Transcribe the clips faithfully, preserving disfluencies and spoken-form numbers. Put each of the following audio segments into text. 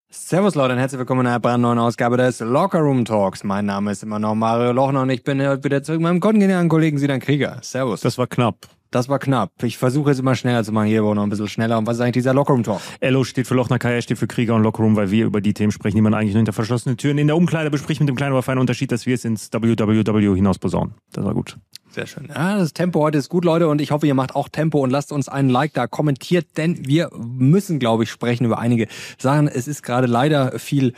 Servus Leute und herzlich willkommen in einer brandneuen Ausgabe des Locker Room Talks. Mein Name ist immer noch Mario Lochner und ich bin heute wieder zurück mit meinem kongenialen Kollegen Sinan Krieger. Servus. Das war knapp. Das war knapp. Ich versuche jetzt immer schneller zu machen, hier aber noch ein bisschen schneller. Und was ist eigentlich dieser Locker Room Talk? L O steht für Lochner, K R steht für Krieger und Locker Room, weil wir über die Themen sprechen, die man eigentlich nur hinter verschlossenen Türen in der Umkleide bespricht, mit dem kleinen aber feinen Unterschied, dass wir es ins W W W hinaus posaunen. Das war gut. Sehr schön. Ja, das Tempo heute ist gut, Leute, und ich hoffe, ihr macht auch Tempo und lasst uns einen Like da, kommentiert, denn wir müssen, glaube ich, sprechen über einige Sachen. Es ist gerade leider viel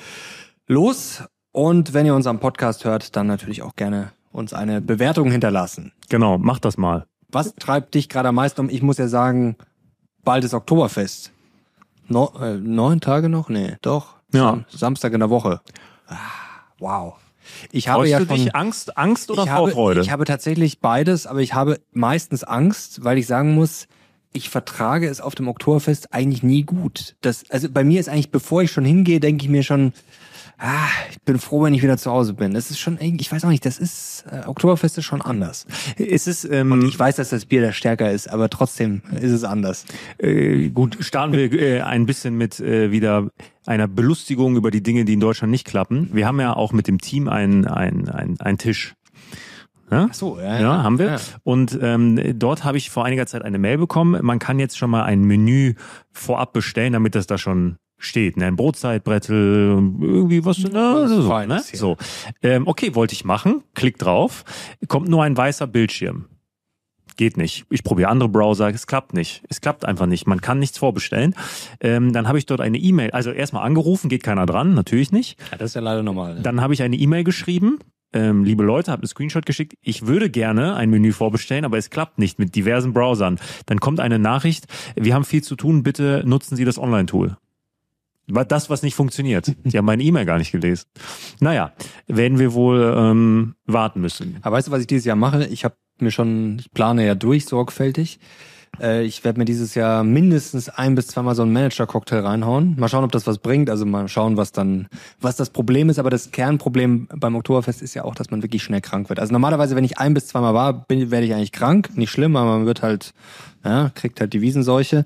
los und wenn ihr uns am Podcast hört, dann natürlich auch gerne uns eine Bewertung hinterlassen. Genau, macht das mal. Was treibt dich gerade am meisten um? Ich muss ja sagen, bald ist Oktoberfest. No, äh, neun Tage noch? Nee, doch. Ja. Sam- Samstag in der Woche. Ah, wow. Ich habe Freust ja du schon, dich Angst, Angst oder ich habe, Vorfreude? ich habe tatsächlich beides, aber ich habe meistens Angst, weil ich sagen muss, ich vertrage es auf dem Oktoberfest eigentlich nie gut. Das, also bei mir ist eigentlich, bevor ich schon hingehe, denke ich mir schon, ah, ich bin froh, wenn ich wieder zu Hause bin. Das ist schon, ich weiß auch nicht, das ist, äh, Oktoberfest ist schon anders. Es ist, ähm, Und ich weiß, dass das Bier da stärker ist, aber trotzdem ist es anders. äh, gut, starten wir äh, ein bisschen mit äh, wieder einer Belustigung über die Dinge, die in Deutschland nicht klappen. Wir haben ja auch mit dem Team einen ein, ein, ein Tisch. Ja? Ach so, ja, Ja, ja. haben wir. Ja. Und ähm, dort habe ich vor einiger Zeit eine Mail bekommen. Man kann jetzt schon mal ein Menü vorab bestellen, damit das da schon steht. Ne? Ein Brotzeitbrettel, irgendwie was. Na, so, Feines ne? hier. so. Ähm, okay, wollte ich machen. Klick drauf. Kommt nur ein weißer Bildschirm. Geht nicht. Ich probiere andere Browser, es klappt nicht. Es klappt einfach nicht. Man kann nichts vorbestellen. Ähm, dann habe ich dort eine E-Mail, also erstmal angerufen, geht keiner dran, natürlich nicht. Ja, das ist ja leider normal. Ne? Dann habe ich eine E-Mail geschrieben. Ähm, liebe Leute, habe einen Screenshot geschickt. Ich würde gerne ein Menü vorbestellen, aber es klappt nicht mit diversen Browsern. Dann kommt eine Nachricht, wir haben viel zu tun, bitte nutzen Sie das Online-Tool. War das, was nicht funktioniert. Die haben meine E-Mail gar nicht gelesen. Naja, werden wir wohl ähm, warten müssen. Aber weißt du, was ich dieses Jahr mache? Ich habe mir schon, ich plane ja durch, sorgfältig. Äh, ich werde mir dieses Jahr mindestens ein bis zweimal so einen Manager-Cocktail reinhauen. Mal schauen, ob das was bringt. Also mal schauen, was dann, was das Problem ist. Aber das Kernproblem beim Oktoberfest ist ja auch, dass man wirklich schnell krank wird. Also normalerweise, wenn ich ein bis zweimal war, bin, werde ich eigentlich krank. Nicht schlimm, aber man wird halt, ja, kriegt halt die Wiesenseuche.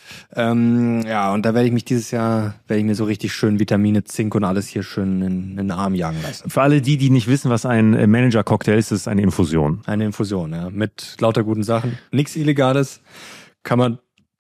Ähm, ja, und da werde ich mich dieses Jahr, werde ich mir so richtig schön Vitamine, Zink und alles hier schön in, in den Arm jagen lassen. Für alle die, die nicht wissen, was ein äh, Manager-Cocktail ist, ist es eine Infusion. Eine Infusion, ja, mit lauter guten Sachen. Nichts Illegales kann man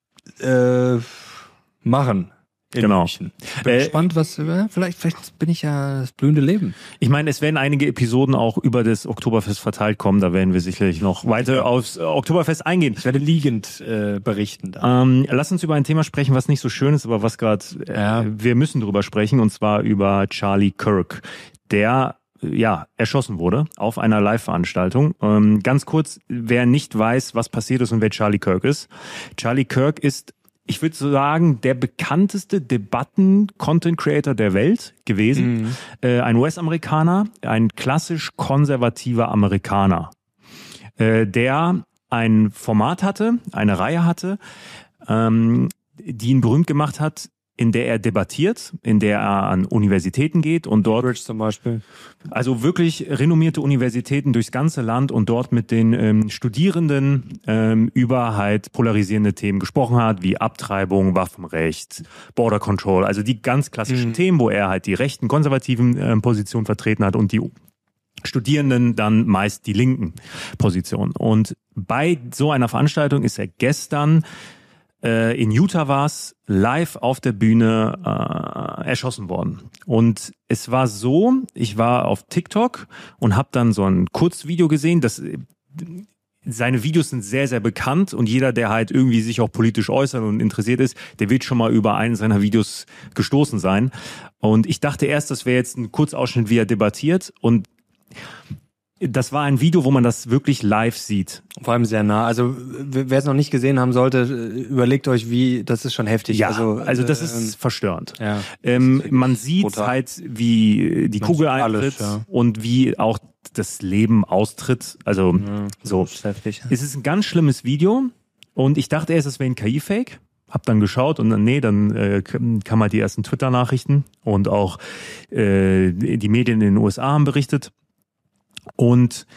äh, machen. In Genau. München. Bin Äh, gespannt, was, äh, vielleicht, vielleicht bin ich ja das blühende Leben. Ich meine, es werden einige Episoden auch über das Oktoberfest verteilt kommen. Da werden wir sicherlich noch weiter aufs äh, Oktoberfest eingehen. Ich werde liegend äh, berichten da. Ähm, lass uns über ein Thema sprechen, was nicht so schön ist, aber was gerade, äh, Ja. wir müssen drüber sprechen, und zwar über Charlie Kirk, der ja erschossen wurde auf einer Live-Veranstaltung. Ähm, ganz kurz, wer nicht weiß, was passiert ist und wer Charlie Kirk ist. Charlie Kirk ist, ich würde sagen, der bekannteste Debatten-Content-Creator der Welt gewesen. Mhm. Äh, ein U S-Amerikaner, ein klassisch konservativer Amerikaner, äh, der ein Format hatte, eine Reihe hatte, ähm, die ihn berühmt gemacht hat, in der er debattiert, in der er an Universitäten geht und dort, Bridge zum Beispiel. also wirklich renommierte Universitäten durchs ganze Land und dort mit den ähm, Studierenden ähm, über halt polarisierende Themen gesprochen hat, wie Abtreibung, Waffenrecht, Border Control, also die ganz klassischen Mhm. Themen, wo er halt die rechten, konservativen ähm, Positionen vertreten hat und die Studierenden dann meist die linken Positionen. Und bei so einer Veranstaltung ist er gestern äh, in Utah war's, live auf der Bühne äh, erschossen worden. Und es war so, ich war auf TikTok und habe dann so ein Kurzvideo gesehen, das seine Videos sind sehr, sehr bekannt und jeder, der halt irgendwie sich auch politisch äußert und interessiert ist, der wird schon mal über einen seiner Videos gestoßen sein. Und ich dachte erst, das wäre jetzt ein Kurzausschnitt, wie er debattiert, und das war ein Video, wo man das wirklich live sieht. Vor allem sehr nah. Also wer es noch nicht gesehen haben sollte, überlegt euch, wie, das ist schon heftig. Ja, also, also das äh, ist verstörend. ja. Ähm, man sieht brutal. halt, wie die Man Kugel sieht alles, eintritt, ja. und wie auch das Leben austritt. Also Ja, so. das ist heftig. Es ist ein ganz schlimmes Video und ich dachte erst, es wäre ein K I-Fake. Hab dann geschaut und dann, nee, dann äh, kam halt die ersten Twitter-Nachrichten und auch äh, die Medien in den U S A haben berichtet. Und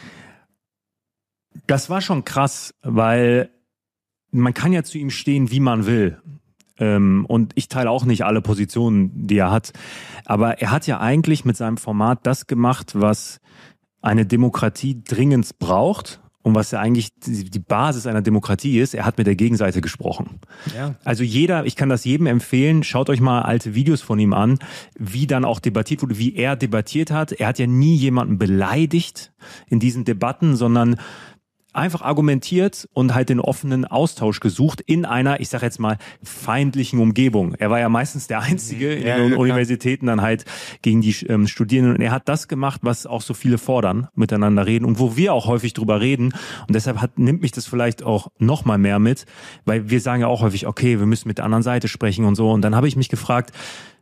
das war schon krass, weil man kann ja zu ihm stehen, wie man will. Ähm, und ich teile auch nicht alle Positionen, die er hat. Aber er hat ja eigentlich mit seinem Format das gemacht, was eine Demokratie dringend braucht und was ja eigentlich die Basis einer Demokratie ist. Er hat mit der Gegenseite gesprochen. Ja. Also jeder, ich kann das jedem empfehlen, schaut euch mal alte Videos von ihm an, wie dann auch debattiert wurde, wie er debattiert hat. Er hat ja nie jemanden beleidigt in diesen Debatten, sondern einfach argumentiert und halt den offenen Austausch gesucht in einer, ich sag jetzt mal, feindlichen Umgebung. Er war ja meistens der Einzige in ja, den ja, Universitäten dann halt gegen die ähm, Studierenden. Und er hat das gemacht, was auch so viele fordern, miteinander reden und wo wir auch häufig drüber reden. Und deshalb hat, nimmt mich das vielleicht auch noch mal mehr mit, weil wir sagen ja auch häufig, okay, wir müssen mit der anderen Seite sprechen und so. Und dann habe ich mich gefragt,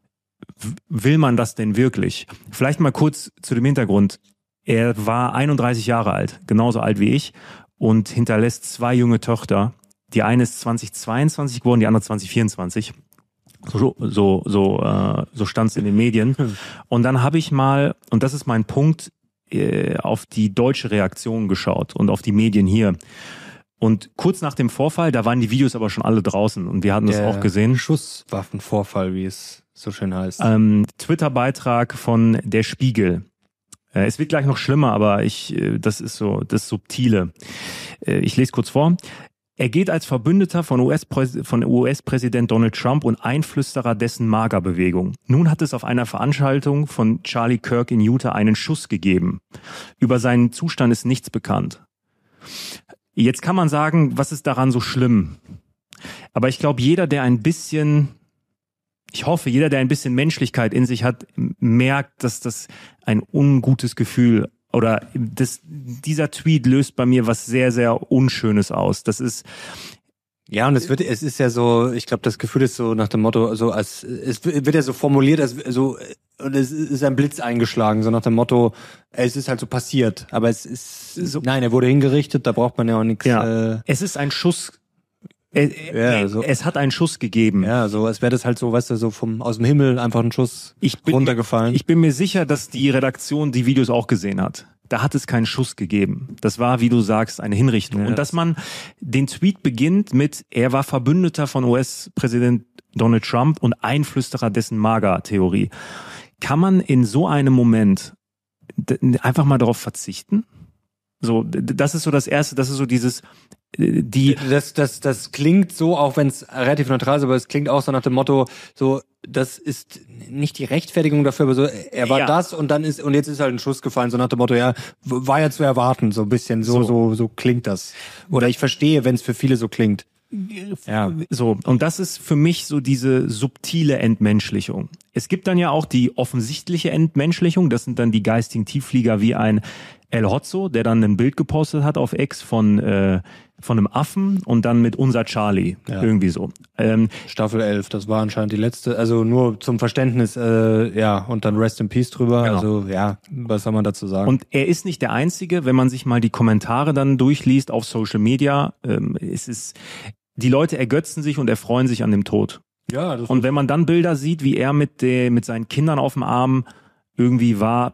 will man das denn wirklich? Vielleicht mal kurz zu dem Hintergrund. Er war einunddreißig Jahre alt, genauso alt wie ich, und hinterlässt zwei junge Töchter. Die eine ist zwanzig zweiundzwanzig geworden, die andere zwanzig vierundzwanzig. So, so, so, äh, so stand es in den Medien. Und dann habe ich mal, und das ist mein Punkt, äh, auf die deutsche Reaktion geschaut und auf die Medien hier. Und kurz nach dem Vorfall, da waren die Videos aber schon alle draußen und wir hatten das Der auch gesehen. Schusswaffenvorfall, wie es so schön heißt. Ähm, Twitter-Beitrag von Der Spiegel. Es wird gleich noch schlimmer, aber ich, das ist so das Subtile. Ich lese kurz vor. Er geht als Verbündeter von U S-Präs- von U S-Präsident Donald Trump und Einflüsterer dessen MAGA-Bewegung. Nun hat es auf einer Veranstaltung von Charlie Kirk in Utah einen Schuss gegeben. Über seinen Zustand ist nichts bekannt. Jetzt kann man sagen, was ist daran so schlimm? Aber ich glaube, jeder, der ein bisschen... Ich hoffe, jeder, der ein bisschen Menschlichkeit in sich hat, merkt, dass das ein ungutes Gefühl oder das, dieser Tweet löst bei mir was sehr, sehr Unschönes aus. Das ist ja, und es wird, es ist ja so, ich glaube, das Gefühl ist so nach dem Motto, so als es wird ja so formuliert, als so und es ist ein Blitz eingeschlagen, so nach dem Motto, es ist halt so passiert, aber es ist so, nein, er wurde hingerichtet, da braucht man ja auch nichts. Ja, äh, es ist ein Schuss. Es, ja, so. es hat einen Schuss gegeben. Ja, so als wäre das halt so, weißt du, so vom aus dem Himmel einfach ein Schuss ich bin, runtergefallen. Ich bin mir sicher, dass die Redaktion die Videos auch gesehen hat. Da hat es keinen Schuss gegeben. Das war, wie du sagst, eine Hinrichtung. Ja, und dass man den Tweet beginnt mit, er war Verbündeter von U S-Präsident Donald Trump und Einflüsterer dessen MAGA-Theorie. Kann man in so einem Moment einfach mal darauf verzichten? So, das ist so das Erste, das ist so dieses, die... Das, das, das klingt so, auch wenn es relativ neutral ist, aber es klingt auch so nach dem Motto, so, das ist nicht die Rechtfertigung dafür, aber so, er war ja. das und dann ist, und jetzt ist halt ein Schuss gefallen, so nach dem Motto, ja, war ja zu erwarten, so ein bisschen, so, so, so, so klingt das. Oder ich verstehe, wenn es für viele so klingt. Ja, so. Und das ist für mich so diese subtile Entmenschlichung. Es gibt dann ja auch die offensichtliche Entmenschlichung. Das sind dann die geistigen Tiefflieger wie ein El Hotzo, der dann ein Bild gepostet hat auf X von, äh, von einem Affen und dann mit unser Charlie. Ja. Irgendwie so. Ähm, Staffel elf, das war anscheinend die letzte. Also nur zum Verständnis, äh, ja, und dann Rest in Peace drüber. Genau. Also ja, was soll man dazu sagen? Und er ist nicht der Einzige, wenn man sich mal die Kommentare dann durchliest auf Social Media. Ähm, es ist, die Leute ergötzen sich und erfreuen sich an dem Tod. Ja, das und wenn man dann Bilder sieht, wie er mit, der, mit seinen Kindern auf dem Arm irgendwie war...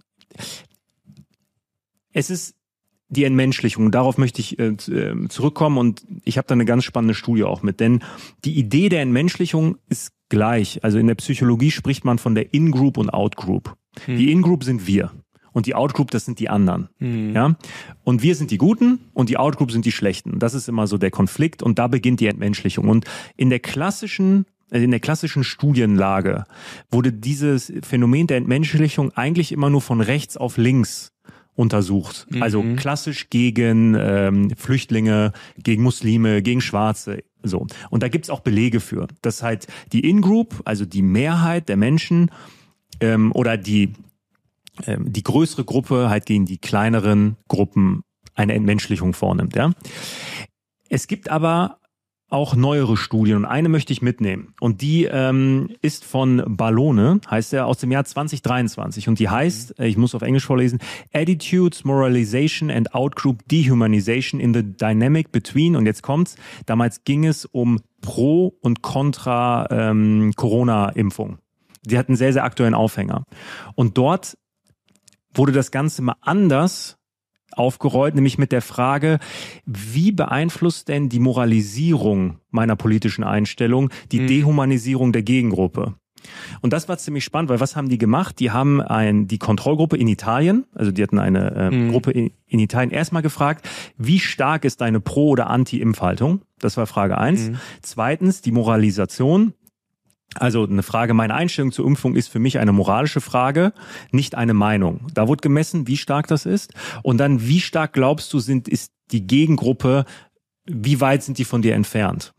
Es ist die Entmenschlichung. Darauf möchte ich äh, zurückkommen und ich habe da eine ganz spannende Studie auch mit. Denn die Idee der Entmenschlichung ist gleich. Also in der Psychologie spricht man von der In-Group und Out-Group. Hm. Die In-Group sind wir und die Out-Group, das sind die anderen. Hm. Ja? Und wir sind die Guten und die Out-Group sind die Schlechten. Das ist immer so der Konflikt und da beginnt die Entmenschlichung. Und in der klassischen in der klassischen Studienlage wurde dieses Phänomen der Entmenschlichung eigentlich immer nur von rechts auf links untersucht. Mhm. Also klassisch gegen ähm, Flüchtlinge, gegen Muslime, gegen Schwarze. So. Und da gibt's auch Belege für, dass halt die In-Group, also die Mehrheit der Menschen ähm, oder die, ähm, die größere Gruppe halt gegen die kleineren Gruppen eine Entmenschlichung vornimmt. Ja? Es gibt aber auch neuere Studien und eine möchte ich mitnehmen und die ähm, ist von Ballone, heißt er, aus dem Jahr zwanzig dreiundzwanzig und die heißt, ich muss auf Englisch vorlesen, Attitudes, Moralization and Outgroup Dehumanization in the Dynamic Between, und jetzt kommt's, damals ging es um Pro- und Contra ähm, Corona-Impfung. Die hatten einen sehr, sehr aktuellen Aufhänger und dort wurde das Ganze mal anders aufgerollt, nämlich mit der Frage, wie beeinflusst denn die Moralisierung meiner politischen Einstellung die mhm. Dehumanisierung der Gegengruppe? Und das war ziemlich spannend, weil was haben die gemacht? Die haben ein, die Kontrollgruppe in Italien, also die hatten eine äh, mhm. Gruppe in, in Italien, erstmal gefragt, wie stark ist deine Pro- oder Anti-Impfhaltung? Das war Frage eins. Mhm. Zweitens, die Moralisation. Also eine Frage, meine Einstellung zur Impfung ist für mich eine moralische Frage, nicht eine Meinung. Da wurde gemessen, wie stark das ist. Und dann, wie stark glaubst du, sind ist die Gegengruppe, wie weit sind die von dir entfernt?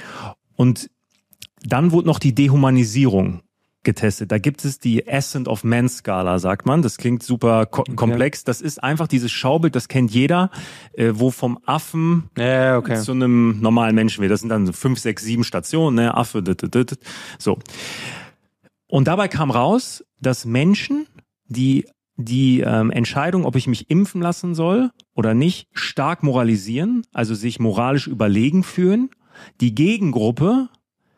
Und dann wurde noch die Dehumanisierung getestet. Da gibt es die Ascent of Man Skala, sagt man. Das klingt super ko- okay. komplex. Das ist einfach dieses Schaubild, das kennt jeder, äh, wo vom Affen ja, okay. zu einem normalen Menschen wird. Das sind dann so fünf, sechs, sieben Stationen, ne? Affe, dit, dit, dit. So. Und dabei kam raus, dass Menschen, die die ähm, Entscheidung, ob ich mich impfen lassen soll oder nicht, stark moralisieren, also sich moralisch überlegen fühlen, die Gegengruppe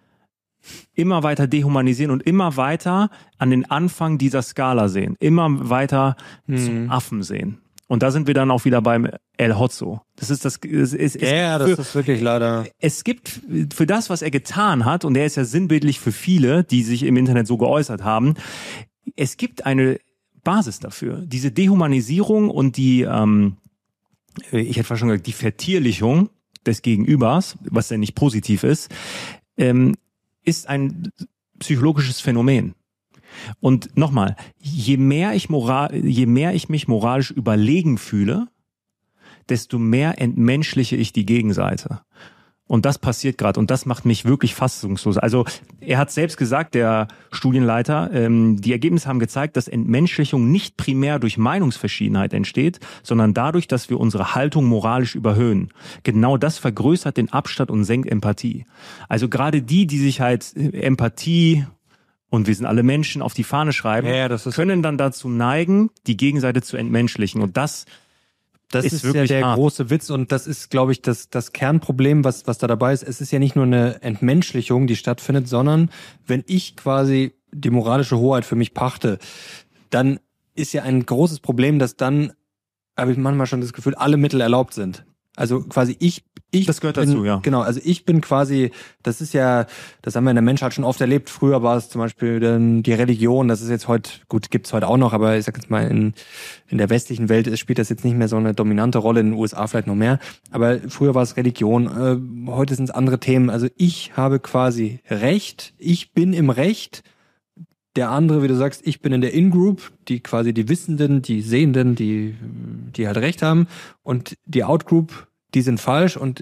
immer weiter dehumanisieren und immer weiter an den Anfang dieser Skala sehen, immer weiter hm. zum Affen sehen. Und da sind wir dann auch wieder beim El Hotzo. Das ist das. Es, es, ja, ja, das für, ist wirklich leider. Es gibt für das, was er getan hat, und er ist ja sinnbildlich für viele, die sich im Internet so geäußert haben. Es gibt eine Basis dafür. Diese Dehumanisierung und die, ähm, ich hätte fast schon gesagt, die Vertierlichung des Gegenübers, was ja nicht positiv ist, ähm, ist ein psychologisches Phänomen. Und nochmal, je mehr ich moral, je mehr ich mich moralisch überlegen fühle, desto mehr entmenschliche ich die Gegenseite. Und das passiert gerade und das macht mich wirklich fassungslos. Also er hat selbst gesagt, der Studienleiter, ähm, die Ergebnisse haben gezeigt, dass Entmenschlichung nicht primär durch Meinungsverschiedenheit entsteht, sondern dadurch, dass wir unsere Haltung moralisch überhöhen. Genau das vergrößert den Abstand und senkt Empathie. Also gerade die, die sich halt Empathie und wir sind alle Menschen auf die Fahne schreiben, ja, ja, das ist können dann dazu neigen, die Gegenseite zu entmenschlichen. Und das Das ist, ist wirklich ja der hart. große Witz und das ist, glaube ich, das, das Kernproblem, was, was da dabei ist. Es ist ja nicht nur eine Entmenschlichung, die stattfindet, sondern wenn ich quasi die moralische Hoheit für mich pachte, dann ist ja ein großes Problem, dass dann, habe ich manchmal schon das Gefühl, alle Mittel erlaubt sind. Also quasi ich, ich das gehört bin, dazu, ja. Genau, also ich bin quasi, das ist ja, das haben wir in der Menschheit schon oft erlebt. Früher war es zum Beispiel dann die Religion, das ist jetzt heute, gut, gibt's heute auch noch, aber ich sag jetzt mal, in, in der westlichen Welt spielt das jetzt nicht mehr so eine dominante Rolle, in den U S A vielleicht noch mehr. Aber früher war es Religion, äh, heute sind es andere Themen. Also ich habe quasi Recht, ich bin im Recht. Der andere, wie du sagst, ich bin in der In-Group, die quasi die Wissenden, die Sehenden, die, die halt Recht haben. Und die Out-Group, die sind falsch und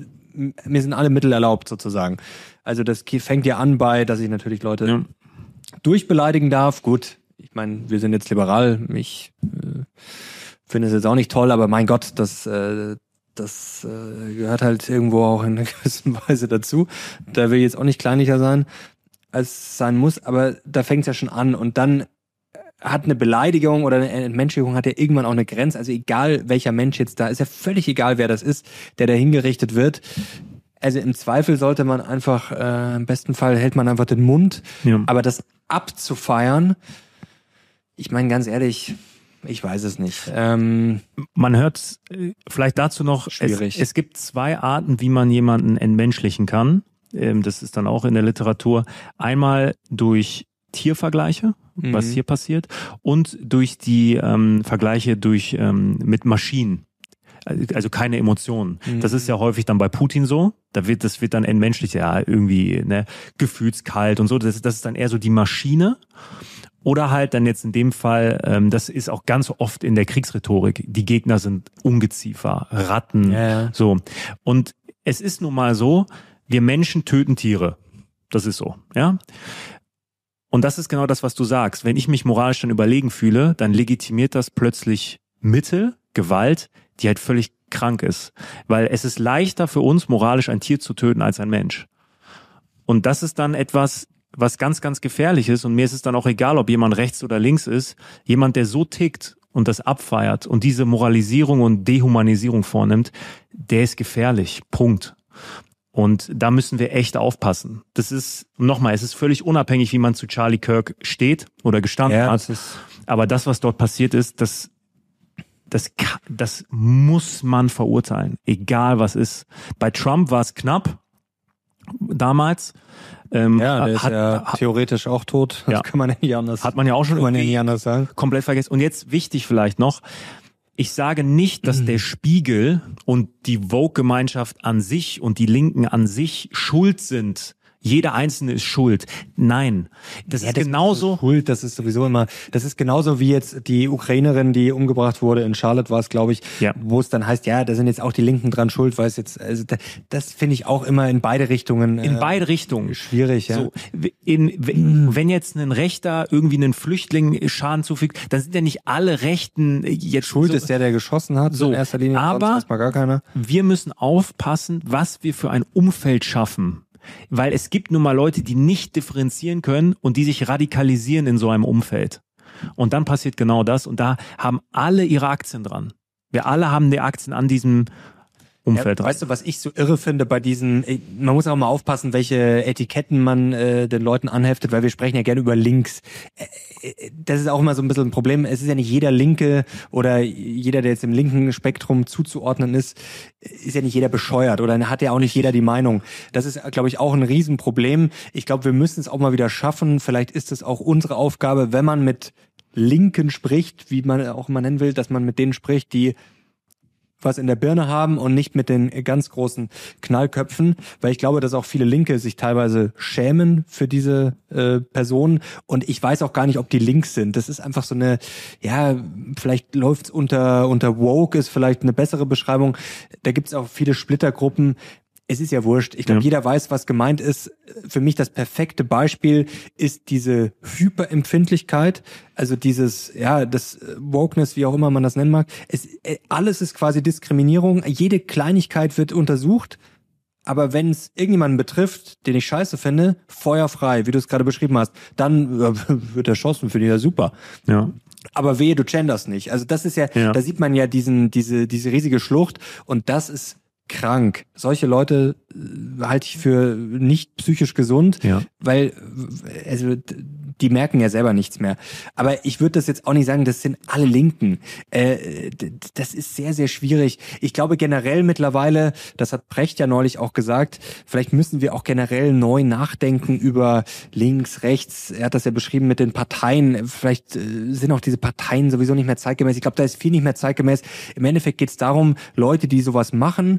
mir sind alle Mittel erlaubt sozusagen. Also das fängt ja an bei, dass ich natürlich Leute ja. durchbeleidigen darf. Gut, ich meine, wir sind jetzt liberal. Ich äh, finde es jetzt auch nicht toll, aber mein Gott, das äh, das äh, gehört halt irgendwo auch in einer gewissen Weise dazu. Da will ich jetzt auch nicht kleinlicher sein, als es sein muss. Aber da fängt es ja schon an und dann hat eine Beleidigung oder eine Entmenschlichung hat ja irgendwann auch eine Grenze. Also egal welcher Mensch jetzt da ist, ja völlig egal, wer das ist, der da hingerichtet wird. Also im Zweifel sollte man einfach, äh, im besten Fall hält man einfach den Mund. Ja. Aber das abzufeiern, ich meine ganz ehrlich, ich weiß es nicht. Ähm, man hört vielleicht dazu noch, schwierig. Es, es gibt zwei Arten, wie man jemanden entmenschlichen kann. Ähm, das ist dann auch in der Literatur. Einmal durch Tiervergleiche, was hier passiert, und durch die ähm, Vergleiche durch ähm, mit Maschinen, also keine Emotionen. Mhm. Das ist ja häufig dann bei Putin so. Da wird das wird dann entmenschlicht, ja irgendwie ne, gefühlskalt und so. Das, das ist dann eher so die Maschine. Oder halt dann jetzt in dem Fall, ähm, das ist auch ganz oft in der Kriegsrhetorik. Die Gegner sind Ungeziefer, Ratten, ja, ja. so. Und es ist nun mal so, wir Menschen töten Tiere. Das ist so, ja. Und das ist genau das, was du sagst. Wenn ich mich moralisch dann überlegen fühle, dann legitimiert das plötzlich Mittel, Gewalt, die halt völlig krank ist. Weil es ist leichter für uns, moralisch ein Tier zu töten als ein Mensch. Und das ist dann etwas, was ganz, ganz gefährlich ist. Und mir ist es dann auch egal, ob jemand rechts oder links ist. Jemand, der so tickt und das abfeiert und diese Moralisierung und Dehumanisierung vornimmt, der ist gefährlich. Punkt. Und da müssen wir echt aufpassen. Das ist, nochmal, es ist völlig unabhängig, wie man zu Charlie Kirk steht oder gestanden ja, hat. Das ist Aber das, was dort passiert ist, das, Das, das muss man verurteilen, egal was ist. Bei Trump war es knapp damals. Ähm, ja, der hat, ist ja hat, theoretisch auch tot. Das ja, kann man ja nicht anders. Hat man ja auch schon man ja nicht anders sagen. Komplett vergessen. Und jetzt wichtig vielleicht noch, ich sage nicht, dass mhm. der Spiegel und die Vogue-Gemeinschaft an sich und die Linken an sich schuld sind. Jeder Einzelne ist schuld. Nein, das ja, ist das genauso. Ist schuld, das ist sowieso immer, das ist genauso wie jetzt die Ukrainerin, die umgebracht wurde, in Charlotte war es, glaube ich, ja. wo es dann heißt, ja, da sind jetzt auch die Linken dran schuld, weil es jetzt, also das, das finde ich auch immer in beide Richtungen. In äh, beide Richtungen. Schwierig, ja. So, in, wenn, wenn jetzt ein Rechter irgendwie einen Flüchtling Schaden zufügt, dann sind ja nicht alle Rechten jetzt schuld so, ist der, der geschossen hat, so in erster Linie. Aber erstmal gar keiner. Wir müssen aufpassen, was wir für ein Umfeld schaffen. Weil es gibt nun mal Leute, die nicht differenzieren können und die sich radikalisieren in so einem Umfeld. Und dann passiert genau das und da haben alle ihre Aktien dran. Wir alle haben die Aktien an diesem Umfeld ja, dran. Weißt du, was ich so irre finde bei diesen, man muss auch mal aufpassen, welche Etiketten man äh, den Leuten anheftet, weil wir sprechen ja gerne über Links. Das ist auch immer so ein bisschen ein Problem. Es ist ja nicht jeder Linke oder jeder, der jetzt im linken Spektrum zuzuordnen ist, ist ja nicht jeder bescheuert oder hat ja auch nicht jeder die Meinung. Das ist, glaube ich, auch ein Riesenproblem. Ich glaube, wir müssen es auch mal wieder schaffen. Vielleicht ist es auch unsere Aufgabe, wenn man mit Linken spricht, wie man auch immer nennen will, dass man mit denen spricht, die was in der Birne haben und nicht mit den ganz großen Knallköpfen, weil ich glaube, dass auch viele Linke sich teilweise schämen für diese äh, Personen und ich weiß auch gar nicht, ob die links sind. Das ist einfach so eine, ja, vielleicht läuft's unter unter woke, ist vielleicht eine bessere Beschreibung. Da gibt's auch viele Splittergruppen. Es ist ja wurscht. Ich glaube, ja. Jeder weiß, was gemeint ist. Für mich das perfekte Beispiel ist diese Hyperempfindlichkeit, also dieses, ja, das Wokeness, wie auch immer man das nennen mag. Es, alles ist quasi Diskriminierung. Jede Kleinigkeit wird untersucht. Aber wenn es irgendjemanden betrifft, den ich scheiße finde, feuerfrei, wie du es gerade beschrieben hast, dann äh, wird erschossen, finde ich ja super. Ja. Aber wehe, du genderst nicht. Also das ist ja, ja, da sieht man ja diesen, diese, diese riesige Schlucht und das ist krank. Solche Leute äh, halte ich für nicht psychisch gesund, ja. weil also die merken ja selber nichts mehr. Aber ich würde das jetzt auch nicht sagen, das sind alle Linken. Äh, das ist sehr, sehr schwierig. Ich glaube generell mittlerweile, das hat Precht ja neulich auch gesagt, vielleicht müssen wir auch generell neu nachdenken über links, rechts. Er hat das ja beschrieben mit den Parteien. Vielleicht äh, sind auch diese Parteien sowieso nicht mehr zeitgemäß. Ich glaube, da ist viel nicht mehr zeitgemäß. Im Endeffekt geht es darum, Leute, die sowas machen,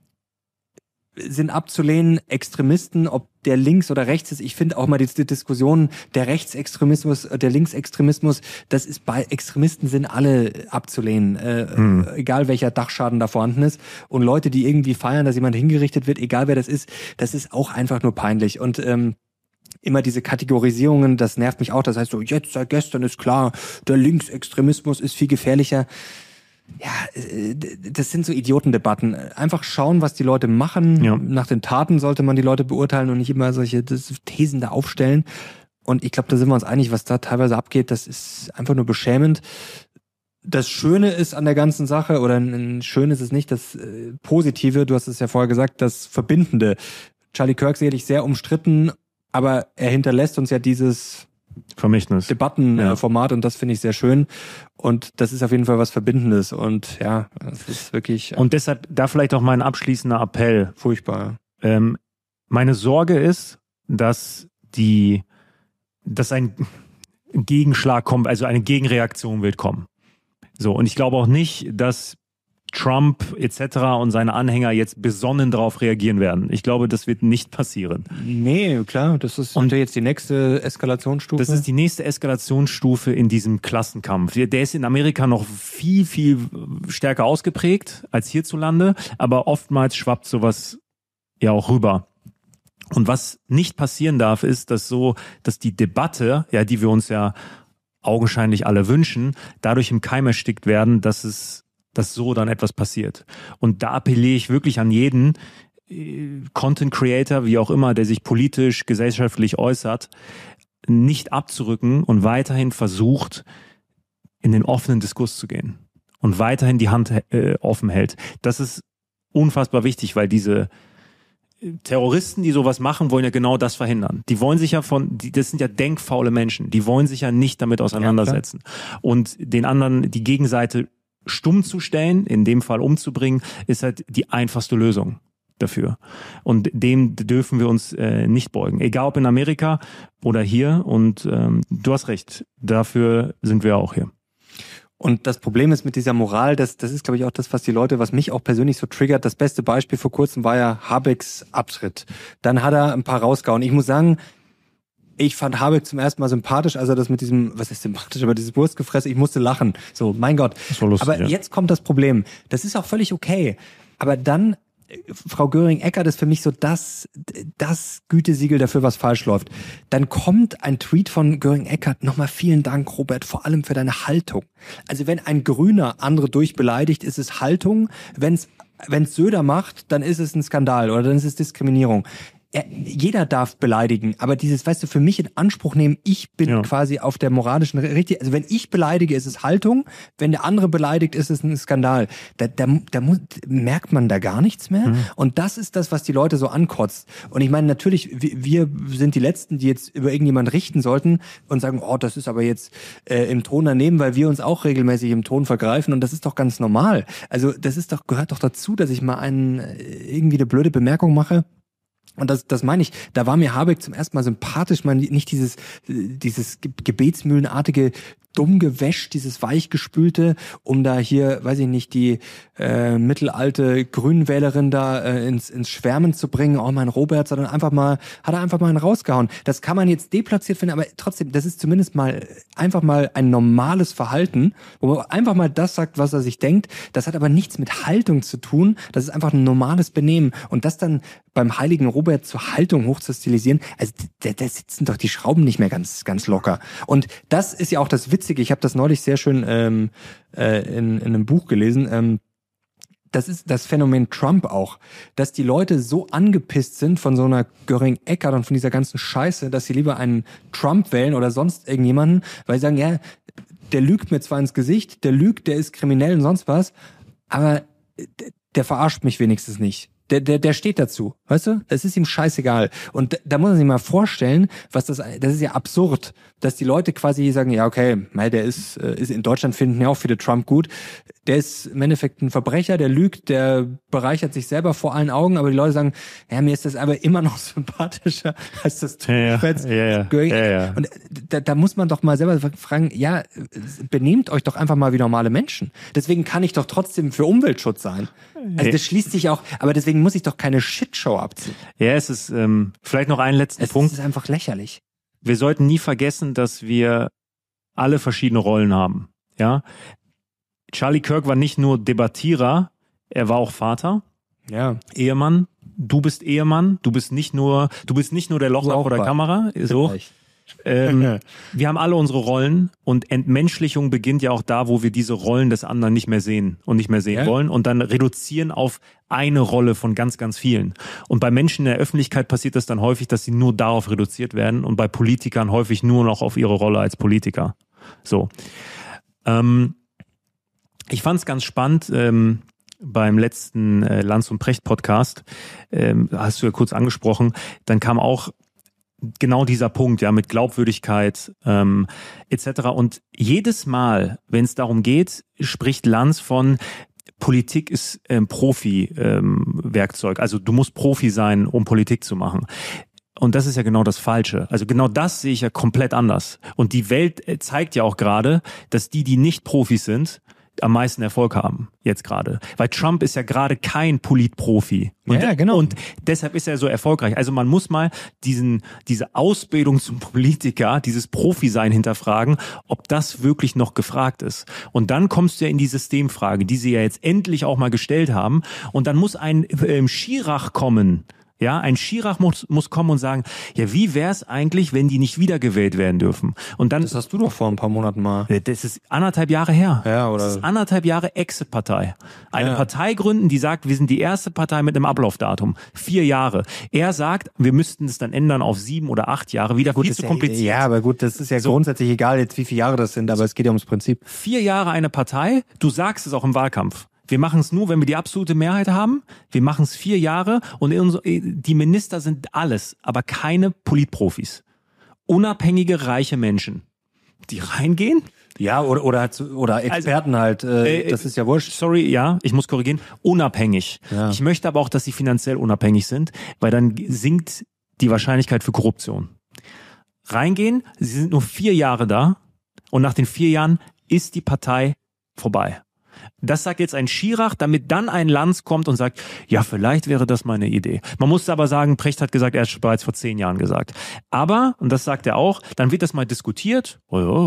sind abzulehnen, Extremisten, ob der links oder rechts ist. Ich finde auch mal die, die Diskussion, der Rechtsextremismus, der Linksextremismus, das ist bei Extremisten sind alle abzulehnen, äh, hm. egal welcher Dachschaden da vorhanden ist. Und Leute, die irgendwie feiern, dass jemand hingerichtet wird, egal wer das ist, das ist auch einfach nur peinlich. Und ähm, immer diese Kategorisierungen, das nervt mich auch. Das heißt so, jetzt seit gestern ist klar, der Linksextremismus ist viel gefährlicher. Ja, das sind so Idiotendebatten. Einfach schauen, was die Leute machen. Ja. Nach den Taten sollte man die Leute beurteilen und nicht immer solche Thesen da aufstellen. Und ich glaube, da sind wir uns einig, was da teilweise abgeht. Das ist einfach nur beschämend. Das Schöne ist an der ganzen Sache, oder ein schön ist es nicht, das äh, Positive, du hast es ja vorher gesagt, das Verbindende. Charlie Kirk sicherlich sehr umstritten, aber er hinterlässt uns ja dieses Vermächtnis. Debattenformat ja. und das finde ich sehr schön und das ist auf jeden Fall was Verbindendes und ja, das ist wirklich... Und deshalb da vielleicht auch mein abschließender Appell. Furchtbar. Ähm, meine Sorge ist, dass die, dass ein Gegenschlag kommt, also eine Gegenreaktion wird kommen. So, und ich glaube auch nicht, dass Trump et cetera und seine Anhänger jetzt besonnen darauf reagieren werden. Ich glaube, das wird nicht passieren. Nee, klar, das ist und jetzt die nächste Eskalationsstufe. Das ist die nächste Eskalationsstufe in diesem Klassenkampf. Der ist in Amerika noch viel, viel stärker ausgeprägt als hierzulande, aber oftmals schwappt sowas ja auch rüber. Und was nicht passieren darf, ist, dass so, dass die Debatte, ja, die wir uns ja augenscheinlich alle wünschen, dadurch im Keim erstickt werden, dass es dass so dann etwas passiert. Und da appelliere ich wirklich an jeden äh, Content Creator, wie auch immer, der sich politisch, gesellschaftlich äußert, nicht abzurücken und weiterhin versucht, in den offenen Diskurs zu gehen und weiterhin die Hand äh, offen hält. Das ist unfassbar wichtig, weil diese Terroristen, die sowas machen, wollen ja genau das verhindern. Die wollen sich ja von, die, das sind ja denkfaule Menschen, die wollen sich ja nicht damit auseinandersetzen. Ja, und den anderen, die Gegenseite stumm zu stellen, in dem Fall umzubringen, ist halt die einfachste Lösung dafür. Und dem dürfen wir uns äh, nicht beugen. Egal ob in Amerika oder hier. Und ähm, du hast recht, dafür sind wir auch hier. Und das Problem ist mit dieser Moral, das, das ist, glaube ich, auch das, was die Leute, was mich auch persönlich so triggert. Das beste Beispiel vor kurzem war ja Habecks Abtritt. Dann hat er ein paar rausgehauen. Ich muss sagen, ich fand Habeck zum ersten Mal sympathisch, als er das mit diesem, was ist sympathisch, aber dieses Wurstgefresse, ich musste lachen. So, mein Gott. Das war lustig, aber ja. Jetzt kommt das Problem. Das ist auch völlig okay. Aber dann, Frau Göring-Eckardt ist für mich so das, das Gütesiegel dafür, was falsch läuft. Dann kommt ein Tweet von Göring-Eckardt, nochmal vielen Dank, Robert, vor allem für deine Haltung. Also wenn ein Grüner andere durchbeleidigt, ist es Haltung. Wenn's, wenn's Söder macht, dann ist es ein Skandal oder dann ist es Diskriminierung. Er, jeder darf beleidigen, aber dieses, weißt du, für mich in Anspruch nehmen, ich bin ja. quasi auf der moralischen richtig. Also wenn ich beleidige, ist es Haltung, wenn der andere beleidigt, ist es ein Skandal. Da, da, da muss, merkt man da gar nichts mehr. Mhm. Und das ist das, was die Leute so ankotzt. Und ich meine, natürlich, wir sind die Letzten, die jetzt über irgendjemanden richten sollten und sagen, oh, das ist aber jetzt äh, im Ton daneben, weil wir uns auch regelmäßig im Ton vergreifen und das ist doch ganz normal. Also das ist doch, gehört doch dazu, dass ich mal einen irgendwie eine blöde Bemerkung mache. Und das, das meine ich, da war mir Habeck zum ersten Mal sympathisch, man nicht dieses, dieses gebetsmühlenartige Dummgewäsch, dieses weichgespülte, um da hier, weiß ich nicht, die äh, mittelalte Grünenwählerin da äh, ins, ins Schwärmen zu bringen, oh mein Robert, sondern einfach mal, hat er einfach mal einen rausgehauen. Das kann man jetzt deplatziert finden, aber trotzdem, das ist zumindest mal einfach mal ein normales Verhalten, wo man einfach mal das sagt, was er sich denkt. Das hat aber nichts mit Haltung zu tun, das ist einfach ein normales Benehmen. Und das dann beim heiligen Robert zur Haltung hoch zu stilisieren, also da, da sitzen doch die Schrauben nicht mehr ganz, ganz locker. Und das ist ja auch das Witzige. Ich habe das neulich sehr schön ähm, äh, in, in einem Buch gelesen. Ähm, das ist das Phänomen Trump auch, dass die Leute so angepisst sind von so einer Göring-Eckardt und von dieser ganzen Scheiße, dass sie lieber einen Trump wählen oder sonst irgendjemanden, weil sie sagen, ja, der lügt mir zwar ins Gesicht, der lügt, der ist kriminell und sonst was, aber der verarscht mich wenigstens nicht. Der, der, der steht dazu, weißt du? Es ist ihm scheißegal. Und da, da muss man sich mal vorstellen, was das, das ist ja absurd, dass die Leute quasi sagen, ja, okay, der ist, ist in Deutschland finden ja auch viele Trump gut. Der ist im Endeffekt ein Verbrecher, der lügt, der bereichert sich selber vor allen Augen, aber die Leute sagen, ja, mir ist das aber immer noch sympathischer als das ja, ja, ja, ja, ja. Und da, da muss man doch mal selber fragen, ja, benehmt euch doch einfach mal wie normale Menschen. Deswegen kann ich doch trotzdem für Umweltschutz sein. Also das schließt sich auch, aber deswegen muss ich doch keine Shitshow abziehen. Ja, es ist ähm, vielleicht noch einen letzten es Punkt. Es ist einfach lächerlich. Wir sollten nie vergessen, dass wir alle verschiedene Rollen haben. Ja, Charlie Kirk war nicht nur Debattierer, er war auch Vater, ja. Ehemann. Du bist Ehemann, du bist nicht nur, du bist nicht nur der Lochner vor der Kamera. So. Ähm, wir haben alle unsere Rollen und Entmenschlichung beginnt ja auch da, wo wir diese Rollen des anderen nicht mehr sehen und nicht mehr sehen ja. wollen und dann reduzieren auf eine Rolle von ganz, ganz vielen. Und bei Menschen in der Öffentlichkeit passiert das dann häufig, dass sie nur darauf reduziert werden und bei Politikern häufig nur noch auf ihre Rolle als Politiker. So. Ähm, ich fand es ganz spannend, ähm, beim letzten äh, Lanz und Precht Podcast, ähm, hast du ja kurz angesprochen, dann kam auch genau dieser Punkt, ja, mit Glaubwürdigkeit ähm, et cetera. Und jedes Mal, wenn es darum geht, spricht Lanz von Politik ist ähm, Profi-Werkzeug. Ähm, also du musst Profi sein, um Politik zu machen. Und das ist ja genau das Falsche. Also genau das sehe ich ja komplett anders. Und die Welt zeigt ja auch gerade, dass die, die nicht Profis sind, am meisten Erfolg haben, jetzt gerade. Weil Trump ist ja gerade kein Politprofi. Und, ja, genau. Und deshalb ist er so erfolgreich. Also man muss mal diesen, diese Ausbildung zum Politiker, dieses Profi-Sein hinterfragen, ob das wirklich noch gefragt ist. Und dann kommst du ja in die Systemfrage, die sie ja jetzt endlich auch mal gestellt haben. Und dann muss ein ähm, Schirach kommen. Ja, ein Schirach muss, muss kommen und sagen, ja, wie wär's eigentlich, wenn die nicht wiedergewählt werden dürfen? Und dann, das hast du doch vor ein paar Monaten mal. Das ist anderthalb Jahre her. Ja, oder? Das ist anderthalb Jahre Exit-Partei. Eine ja. Partei gründen, die sagt, wir sind die erste Partei mit einem Ablaufdatum. Vier Jahre. Er sagt, wir müssten es dann ändern auf sieben oder acht Jahre. Wieder gut, viel zu ja, kompliziert. Ja, aber gut, das ist ja so. Grundsätzlich egal jetzt, wie viele Jahre das sind, aber es geht ja ums Prinzip. Vier Jahre eine Partei, du sagst es auch im Wahlkampf. Wir machen es nur, wenn wir die absolute Mehrheit haben. Wir machen es vier Jahre und die Minister sind alles, aber keine Politprofis. Unabhängige, reiche Menschen. die reingehen. Ja, oder oder, halt so- oder Experten also, halt, äh, äh, das ist ja wurscht. Sorry, ja, ich muss korrigieren, unabhängig. Ja. Ich möchte aber auch, dass sie finanziell unabhängig sind, weil dann sinkt die Wahrscheinlichkeit für Korruption. Reingehen, sie sind nur vier Jahre da und nach den vier Jahren ist die Partei vorbei. Das sagt jetzt ein Schirach, damit dann ein Lanz kommt und sagt, ja, vielleicht wäre das mal eine Idee. Man muss aber sagen, Precht hat gesagt, er hat es bereits vor zehn Jahren gesagt. Aber, und das sagt er auch, dann wird das mal diskutiert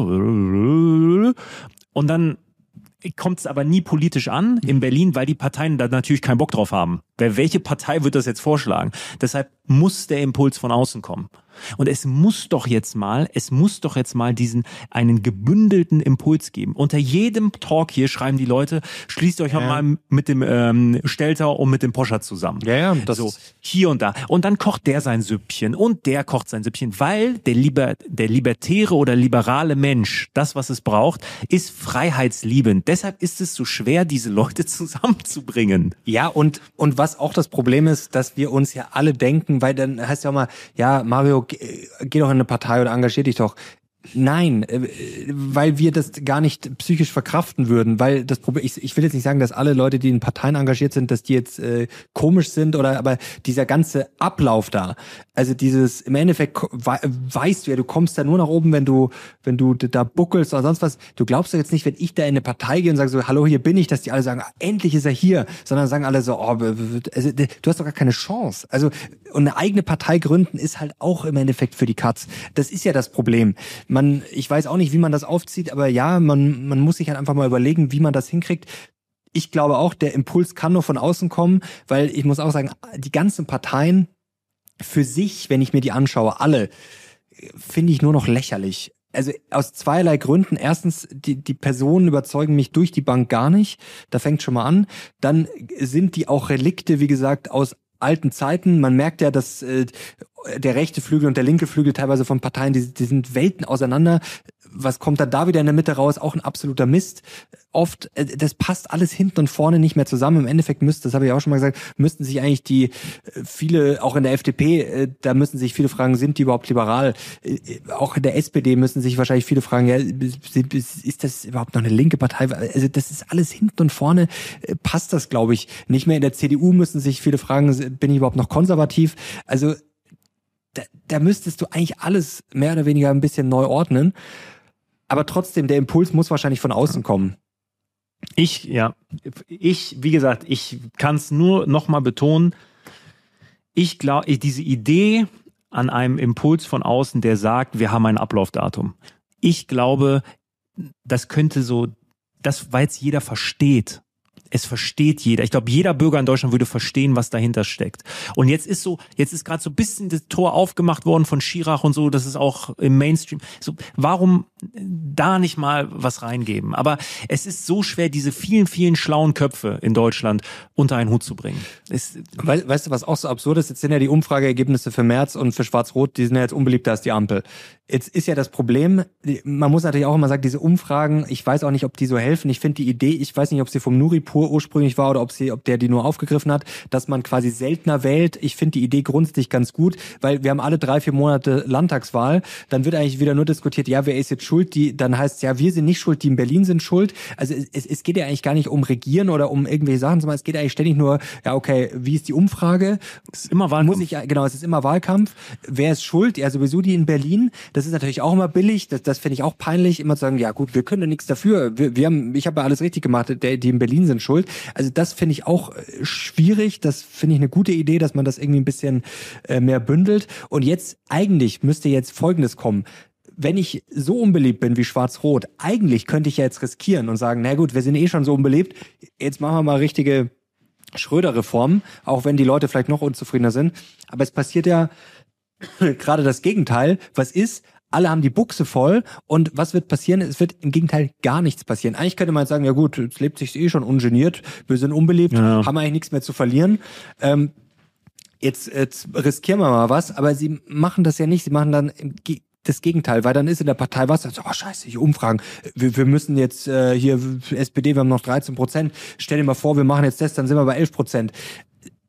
und dann kommt es aber nie politisch an in Berlin, weil die Parteien da natürlich keinen Bock drauf haben. Welche Partei wird das jetzt vorschlagen? Deshalb muss der Impuls von außen kommen. Und es muss doch jetzt mal, es muss doch jetzt mal diesen, einen gebündelten Impuls geben. Unter jedem Talk hier schreiben die Leute, schließt euch ja. mal mit dem ähm, Stelter und mit dem Poschert zusammen. Ja, ja, das so, hier und da. Und dann kocht der sein Süppchen und der kocht sein Süppchen, weil der, Liber, der libertäre oder liberale Mensch, das, was es braucht, ist freiheitsliebend. Deshalb ist es so schwer, diese Leute zusammenzubringen. Ja, und, und was auch das Problem ist, dass wir uns ja alle denken, weil dann heißt ja auch mal, ja, Mario, geh doch in eine Partei oder engagier dich doch. Nein, weil wir das gar nicht psychisch verkraften würden, weil das Problem, ich, ich will jetzt nicht sagen, dass alle Leute, die in Parteien engagiert sind, dass die jetzt äh, komisch sind oder, aber dieser ganze Ablauf da, also dieses, im Endeffekt weißt du ja, du kommst da nur nach oben, wenn du, wenn du da buckelst oder sonst was. Du glaubst doch jetzt nicht, wenn ich da in eine Partei gehe und sage so, hallo, hier bin ich, dass die alle sagen, ah, endlich ist er hier, sondern sagen alle so, oh, also, du hast doch gar keine Chance. Also, und eine eigene Partei gründen ist halt auch im Endeffekt für die Katz. Das ist ja das Problem. Man, ich weiß auch nicht, wie man das aufzieht, aber ja, man, man muss sich halt einfach mal überlegen, wie man das hinkriegt. Ich glaube auch, der Impuls kann nur von außen kommen, weil ich muss auch sagen, die ganzen Parteien für sich, wenn ich mir die anschaue, alle, finde ich nur noch lächerlich. Also aus zweierlei Gründen. Erstens, die, die Personen überzeugen mich durch die Bank gar nicht. Da fängt schon mal an. Dann sind die auch Relikte, wie gesagt, aus alten Zeiten. Man merkt ja, dass äh, der rechte Flügel und der linke Flügel teilweise von Parteien, die, die sind Welten auseinander. Was kommt da da wieder in der Mitte raus? Auch ein absoluter Mist. Oft, äh, das passt alles hinten und vorne nicht mehr zusammen. Im Endeffekt müsste, das habe ich auch schon mal gesagt, müssten sich eigentlich die, äh, viele, auch in der F D P, äh, da müssen sich viele fragen, sind die überhaupt liberal? Äh, auch in der S P D müssen sich wahrscheinlich viele fragen, ja, ist das überhaupt noch eine linke Partei? Also das ist alles hinten und vorne, äh, passt das, glaube ich, nicht mehr. In der C D U müssen sich viele fragen, bin ich überhaupt noch konservativ? Also da, da müsstest du eigentlich alles mehr oder weniger ein bisschen neu ordnen. Aber trotzdem, der Impuls muss wahrscheinlich von außen kommen. Ich, ja, ich, wie gesagt, ich kann es nur nochmal betonen, ich glaube, diese Idee an einem Impuls von außen, der sagt, wir haben ein Ablaufdatum. Ich glaube, das könnte so, das, weil es jeder versteht. Es versteht jeder. Ich glaube, jeder Bürger in Deutschland würde verstehen, was dahinter steckt. Und jetzt ist so, jetzt ist gerade so ein bisschen das Tor aufgemacht worden von Schirach und so, das ist auch im Mainstream. So, warum da nicht mal was reingeben? Aber es ist so schwer, diese vielen, vielen schlauen Köpfe in Deutschland unter einen Hut zu bringen. Es, We- weißt du, was auch so absurd ist? Jetzt sind ja die Umfrageergebnisse für Merz und für Schwarz-Rot, die sind ja jetzt unbeliebter als die Ampel. Jetzt ist ja das Problem, man muss natürlich auch immer sagen, diese Umfragen, ich weiß auch nicht, ob die so helfen. Ich finde die Idee, ich weiß nicht, ob sie vom Nuripur ursprünglich war oder ob sie, ob der die nur aufgegriffen hat, dass man quasi seltener wählt. Ich finde die Idee grundsätzlich ganz gut, weil wir haben alle drei, vier Monate Landtagswahl. Dann wird eigentlich wieder nur diskutiert, ja, wer ist jetzt schuld? Die, dann heißt es, ja, wir sind nicht schuld, die in Berlin sind schuld. Also es, es geht ja eigentlich gar nicht um Regieren oder um irgendwelche Sachen, sondern es geht eigentlich ständig nur, ja, okay, wie ist die Umfrage? Es ist immer Wahlkampf. Muss ich, genau, es ist immer Wahlkampf. Wer ist schuld? Ja, sowieso die in Berlin. Das ist natürlich auch immer billig. Das, das finde ich auch peinlich, immer zu sagen, ja gut, wir können ja nichts dafür. Wir, wir haben, ich habe ja alles richtig gemacht, der, die in Berlin sind schuld. Also das finde ich auch schwierig. Das finde ich eine gute Idee, dass man das irgendwie ein bisschen äh, mehr bündelt. Und jetzt, eigentlich müsste jetzt Folgendes kommen. Wenn ich so unbeliebt bin wie Schwarz-Rot, eigentlich könnte ich ja jetzt riskieren und sagen, na gut, wir sind eh schon so unbeliebt, jetzt machen wir mal richtige Schröder-Reformen, auch wenn die Leute vielleicht noch unzufriedener sind. Aber es passiert ja gerade das Gegenteil. Was ist? Alle haben die Buchse voll und was wird passieren? Es wird im Gegenteil gar nichts passieren. Eigentlich könnte man sagen, ja gut, es lebt sich eh schon ungeniert, wir sind unbeliebt, ja. Haben eigentlich nichts mehr zu verlieren. Ähm, jetzt, jetzt riskieren wir mal was, aber sie machen das ja nicht, sie machen dann das Gegenteil, weil dann ist in der Partei was, dann so, oh scheiße, hier Umfragen, wir, wir müssen jetzt äh, hier, S P D, wir haben noch dreizehn Prozent, stell dir mal vor, wir machen jetzt das, dann sind wir bei elf Prozent.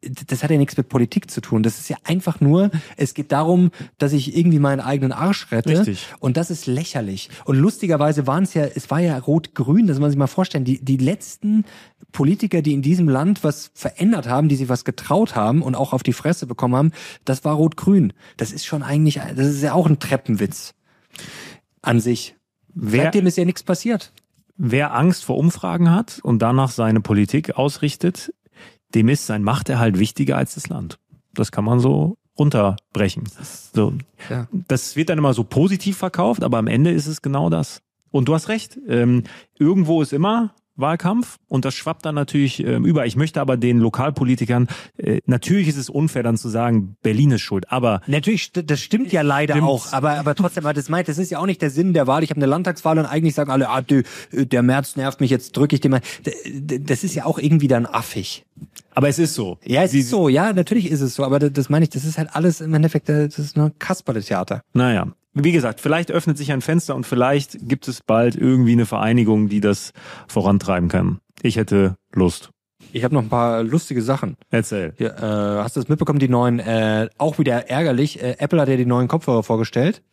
das hat ja nichts mit Politik zu tun. Das ist ja einfach nur, es geht darum, dass ich irgendwie meinen eigenen Arsch rette. Richtig. Und das ist lächerlich. Und lustigerweise waren es ja, es war ja rot-grün, das muss man sich mal vorstellen, die, die letzten Politiker, die in diesem Land was verändert haben, die sich was getraut haben und auch auf die Fresse bekommen haben, das war rot-grün. Das ist schon eigentlich, das ist ja auch ein Treppenwitz an sich. Wer, Seitdem ist ja nichts passiert. Wer Angst vor Umfragen hat und danach seine Politik ausrichtet, dem ist sein Machterhalt wichtiger als das Land. Das kann man so runterbrechen. So. Ja. Das wird dann immer so positiv verkauft, aber am Ende ist es genau das. Und du hast recht, ähm, irgendwo ist immer Wahlkampf und das schwappt dann natürlich ähm, über. Ich möchte aber den Lokalpolitikern, äh, natürlich ist es unfair dann zu sagen, Berlin ist schuld, aber... Natürlich, das stimmt ja leider Stimmt's. auch, aber aber trotzdem, das meint, das ist ja auch nicht der Sinn der Wahl. Ich habe eine Landtagswahl und eigentlich sagen alle, ah, du, der Merz nervt mich, jetzt drücke ich den mal. Das ist ja auch irgendwie dann affig. Aber es ist so. Ja, es ist so, ja, natürlich ist es so, aber das, das meine ich, das ist halt alles im Endeffekt, das ist nur Kasperle-Theater. Naja, wie gesagt, vielleicht öffnet sich ein Fenster und vielleicht gibt es bald irgendwie eine Vereinigung, die das vorantreiben kann. Ich hätte Lust. Ich habe noch ein paar lustige Sachen. Erzähl. Hier, äh, hast du das mitbekommen, die neuen, äh, auch wieder ärgerlich, äh, Apple hat ja die neuen Kopfhörer vorgestellt.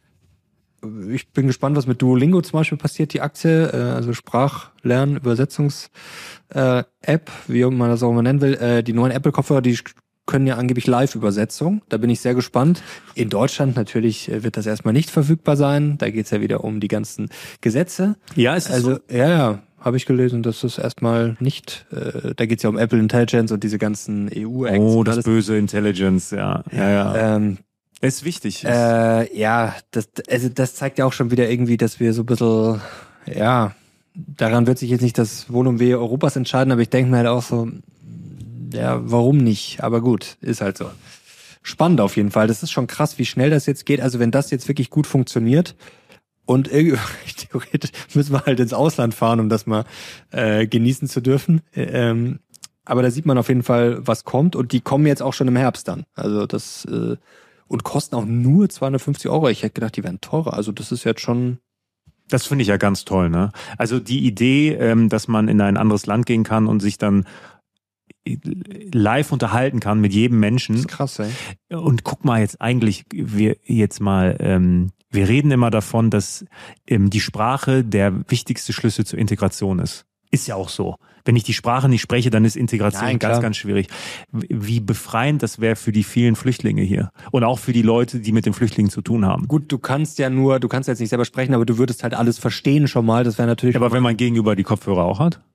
Ich bin gespannt, was mit Duolingo zum Beispiel passiert, die Aktie, äh, also Sprachlern-, Übersetzungs- äh, App, wie man das auch immer nennen will. Äh, die neuen Apple-Kopfhörer, die können ja angeblich Live-Übersetzung. Da bin ich sehr gespannt. In Deutschland natürlich wird das erstmal nicht verfügbar sein. Da geht's ja wieder um die ganzen Gesetze. Ja, ist es also so? ja, ja, habe ich gelesen, dass das erstmal nicht. Äh, da geht's ja um Apple Intelligence und diese ganzen E U-Acts. Oh, das böse Intelligence, ja, ja, ja. Ähm, ist wichtig. äh, ja, das, also das zeigt ja auch schon wieder irgendwie, dass wir so ein bisschen, ja, daran wird sich jetzt nicht das Wohl und Wehe Europas entscheiden, aber ich denke mir halt auch so, ja, warum nicht? Aber gut, ist halt so. Spannend auf jeden Fall. Das ist schon krass, wie schnell das jetzt geht. Also wenn das jetzt wirklich gut funktioniert und irgendwie, theoretisch müssen wir halt ins Ausland fahren, um das mal äh, genießen zu dürfen. Ähm, aber da sieht man auf jeden Fall, was kommt und die kommen jetzt auch schon im Herbst dann. Also das äh, und kosten auch nur zweihundertfünfzig Euro. Ich hätte gedacht, die wären teurer. Also das ist jetzt schon... Das finde ich ja ganz toll, ne? Also die Idee, ähm, dass man in ein anderes Land gehen kann und sich dann live unterhalten kann mit jedem Menschen. Das ist krass, ey. Und guck mal jetzt eigentlich, wir jetzt mal, ähm, wir reden immer davon, dass ähm, die Sprache der wichtigste Schlüssel zur Integration ist. Ist ja auch so. Wenn ich die Sprache nicht spreche, dann ist Integration Nein, ganz, klar. ganz schwierig. Wie befreiend das wäre für die vielen Flüchtlinge hier. Und auch für die Leute, die mit den Flüchtlingen zu tun haben. Gut, du kannst ja nur, du kannst jetzt nicht selber sprechen, aber du würdest halt alles verstehen schon mal. Das wäre natürlich... Aber wenn man gegenüber die Kopfhörer auch hat?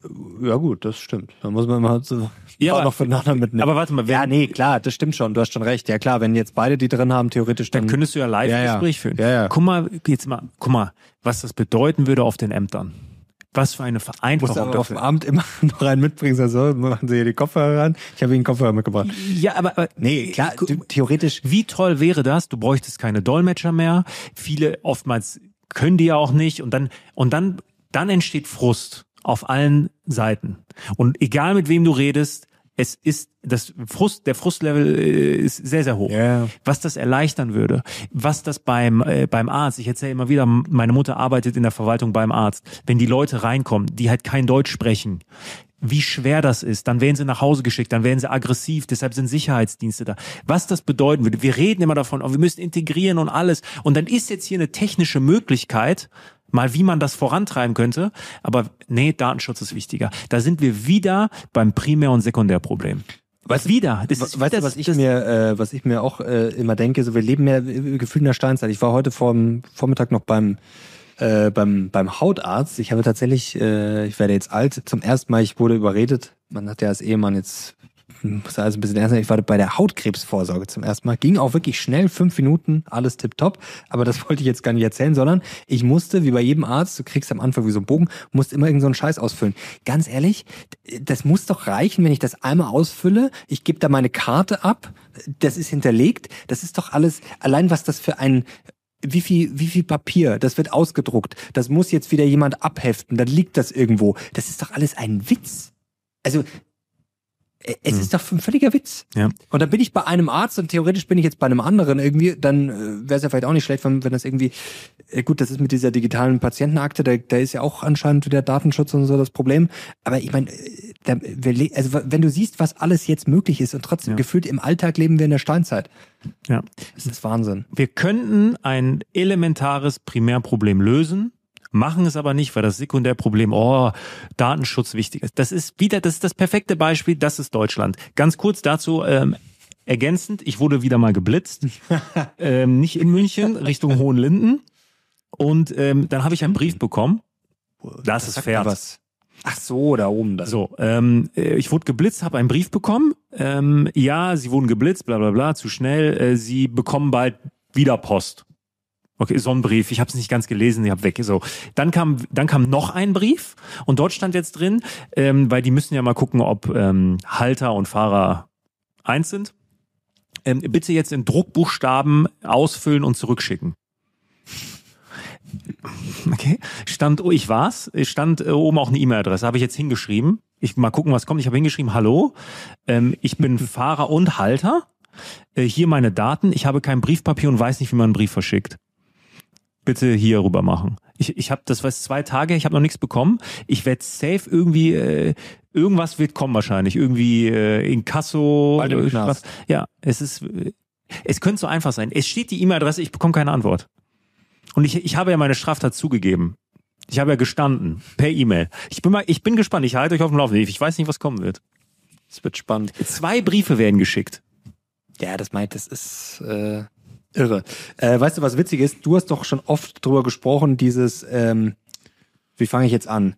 Ja gut, das stimmt. Da muss man immer so Ja, auch aber- noch voneinander mitnehmen. Aber warte mal, wenn, ja, nee, klar, das stimmt schon. Du hast schon recht. Ja klar, wenn jetzt beide die drin haben, theoretisch dann... dann könntest du ja live Ja, ein ja. Gespräch führen. Ja, ja. Guck mal, jetzt mal, guck mal, was das bedeuten würde auf den Ämtern. Was für eine musst du Vereinfachung aber auf dem dafür. Abend immer noch einen mitbringen. Also machen sie hier die Kopfhörer ran. Ich habe ihnen Kopfhörer mitgebracht. Ja, aber, aber Nee, klar, gu- du, theoretisch... wie toll wäre das? Du bräuchtest keine Dolmetscher mehr. Viele oftmals können die ja auch nicht und dann und dann dann entsteht Frust auf allen Seiten. Und egal mit wem du redest, es ist das Frust, der Frustlevel äh, ist sehr, sehr hoch. Ja. Was das erleichtern würde, was das beim äh, beim Arzt, ich erzähle immer wieder, meine Mutter arbeitet in der Verwaltung beim Arzt, wenn die Leute reinkommen, die halt kein Deutsch sprechen, wie schwer das ist, dann werden sie nach Hause geschickt, dann werden sie aggressiv, deshalb sind Sicherheitsdienste da. Was das bedeuten würde, wir reden immer davon, oh, wir müssen integrieren und alles und dann ist jetzt hier eine technische Möglichkeit, mal wie man das vorantreiben könnte, aber nee, Datenschutz ist wichtiger. Da sind wir wieder beim Primär- und Sekundärproblem. Weißt, Wieder. Das weißt ist, du, das, was ich das, mir, äh, was ich mir auch äh, immer denke, so wir leben ja äh, gefühlt in der Steinzeit. Ich war heute vor Vormittag noch beim äh, beim beim Hautarzt. Ich habe tatsächlich, äh, ich werde jetzt alt, zum ersten Mal, ich wurde überredet. Man hat ja als Ehemann jetzt, muss also ein bisschen ernst sein, ich war bei der Hautkrebsvorsorge zum ersten Mal. Ging auch wirklich schnell, fünf Minuten, alles tipptopp. Aber das wollte ich jetzt gar nicht erzählen, sondern ich musste, wie bei jedem Arzt, du kriegst am Anfang wie so einen Bogen, musst immer irgend so einen Scheiß ausfüllen. Ganz ehrlich, das muss doch reichen, wenn ich das einmal ausfülle. Ich gebe da meine Karte ab, das ist hinterlegt. Das ist doch alles, allein was das für ein... Wie viel, wie viel Papier, das wird ausgedruckt, das muss jetzt wieder jemand abheften, dann liegt das irgendwo. Das ist doch alles ein Witz. Also, es Hm. ist doch ein völliger Witz. Ja. Und dann bin ich bei einem Arzt und theoretisch bin ich jetzt bei einem anderen irgendwie, dann äh, wäre es ja vielleicht auch nicht schlecht, wenn, wenn das irgendwie, äh, gut, das ist mit dieser digitalen Patientenakte, da, da ist ja auch anscheinend wieder Datenschutz und so das Problem. Aber ich meine, äh, da, wir, also wenn du siehst, was alles jetzt möglich ist und trotzdem ja. gefühlt im Alltag leben wir in der Steinzeit. Ja. Das ist Wahnsinn. Wir könnten ein elementares Primärproblem lösen, machen es aber nicht, weil das Sekundärproblem, oh, Datenschutz wichtig ist. Das ist wieder, das ist das perfekte Beispiel, das ist Deutschland. Ganz kurz dazu, ähm, ergänzend, ich wurde wieder mal geblitzt, ähm, nicht in München, Richtung Hohenlinden. Und ähm, dann habe ich einen Brief bekommen. Das, das ist Pferd. Was. Ach so, da oben. Dann. So, ähm, ich wurde geblitzt, habe einen Brief bekommen. Ähm, ja, Sie wurden geblitzt, bla bla bla, zu schnell. Äh, Sie bekommen bald wieder Post. Okay, so ein Brief. Ich habe es nicht ganz gelesen, ich habe weg. So, dann kam, dann kam noch ein Brief und dort stand jetzt drin, ähm, weil die müssen ja mal gucken, ob ähm, Halter und Fahrer eins sind. Ähm, bitte jetzt in Druckbuchstaben ausfüllen und zurückschicken. Okay, stand, oh, ich war's, stand äh, oben auch eine E-Mail-Adresse, habe ich jetzt hingeschrieben. Ich mal gucken, was kommt. Ich habe hingeschrieben, hallo, ähm, ich bin Fahrer und Halter. Äh, hier meine Daten. Ich habe kein Briefpapier und weiß nicht, wie man einen Brief verschickt. Bitte hier rüber machen. Ich, ich habe das was zwei Tage, ich habe noch nichts bekommen. Ich werde safe irgendwie, äh, irgendwas wird kommen wahrscheinlich. Irgendwie äh, Inkasso. Äh, was. Ja, es ist, äh, es könnte so einfach sein. Es steht die E-Mail-Adresse, ich bekomme keine Antwort. Und ich, ich habe ja meine Straftat zugegeben. Ich habe ja gestanden, per E-Mail. Ich bin mal, ich bin gespannt, ich halte euch auf dem Laufenden. Ich weiß nicht, was kommen wird. Es wird spannend. Zwei Briefe werden geschickt. Ja, das meint, das ist äh, irre. Äh, weißt du, was witzig ist? Du hast doch schon oft drüber gesprochen, dieses, ähm, wie fange ich jetzt an?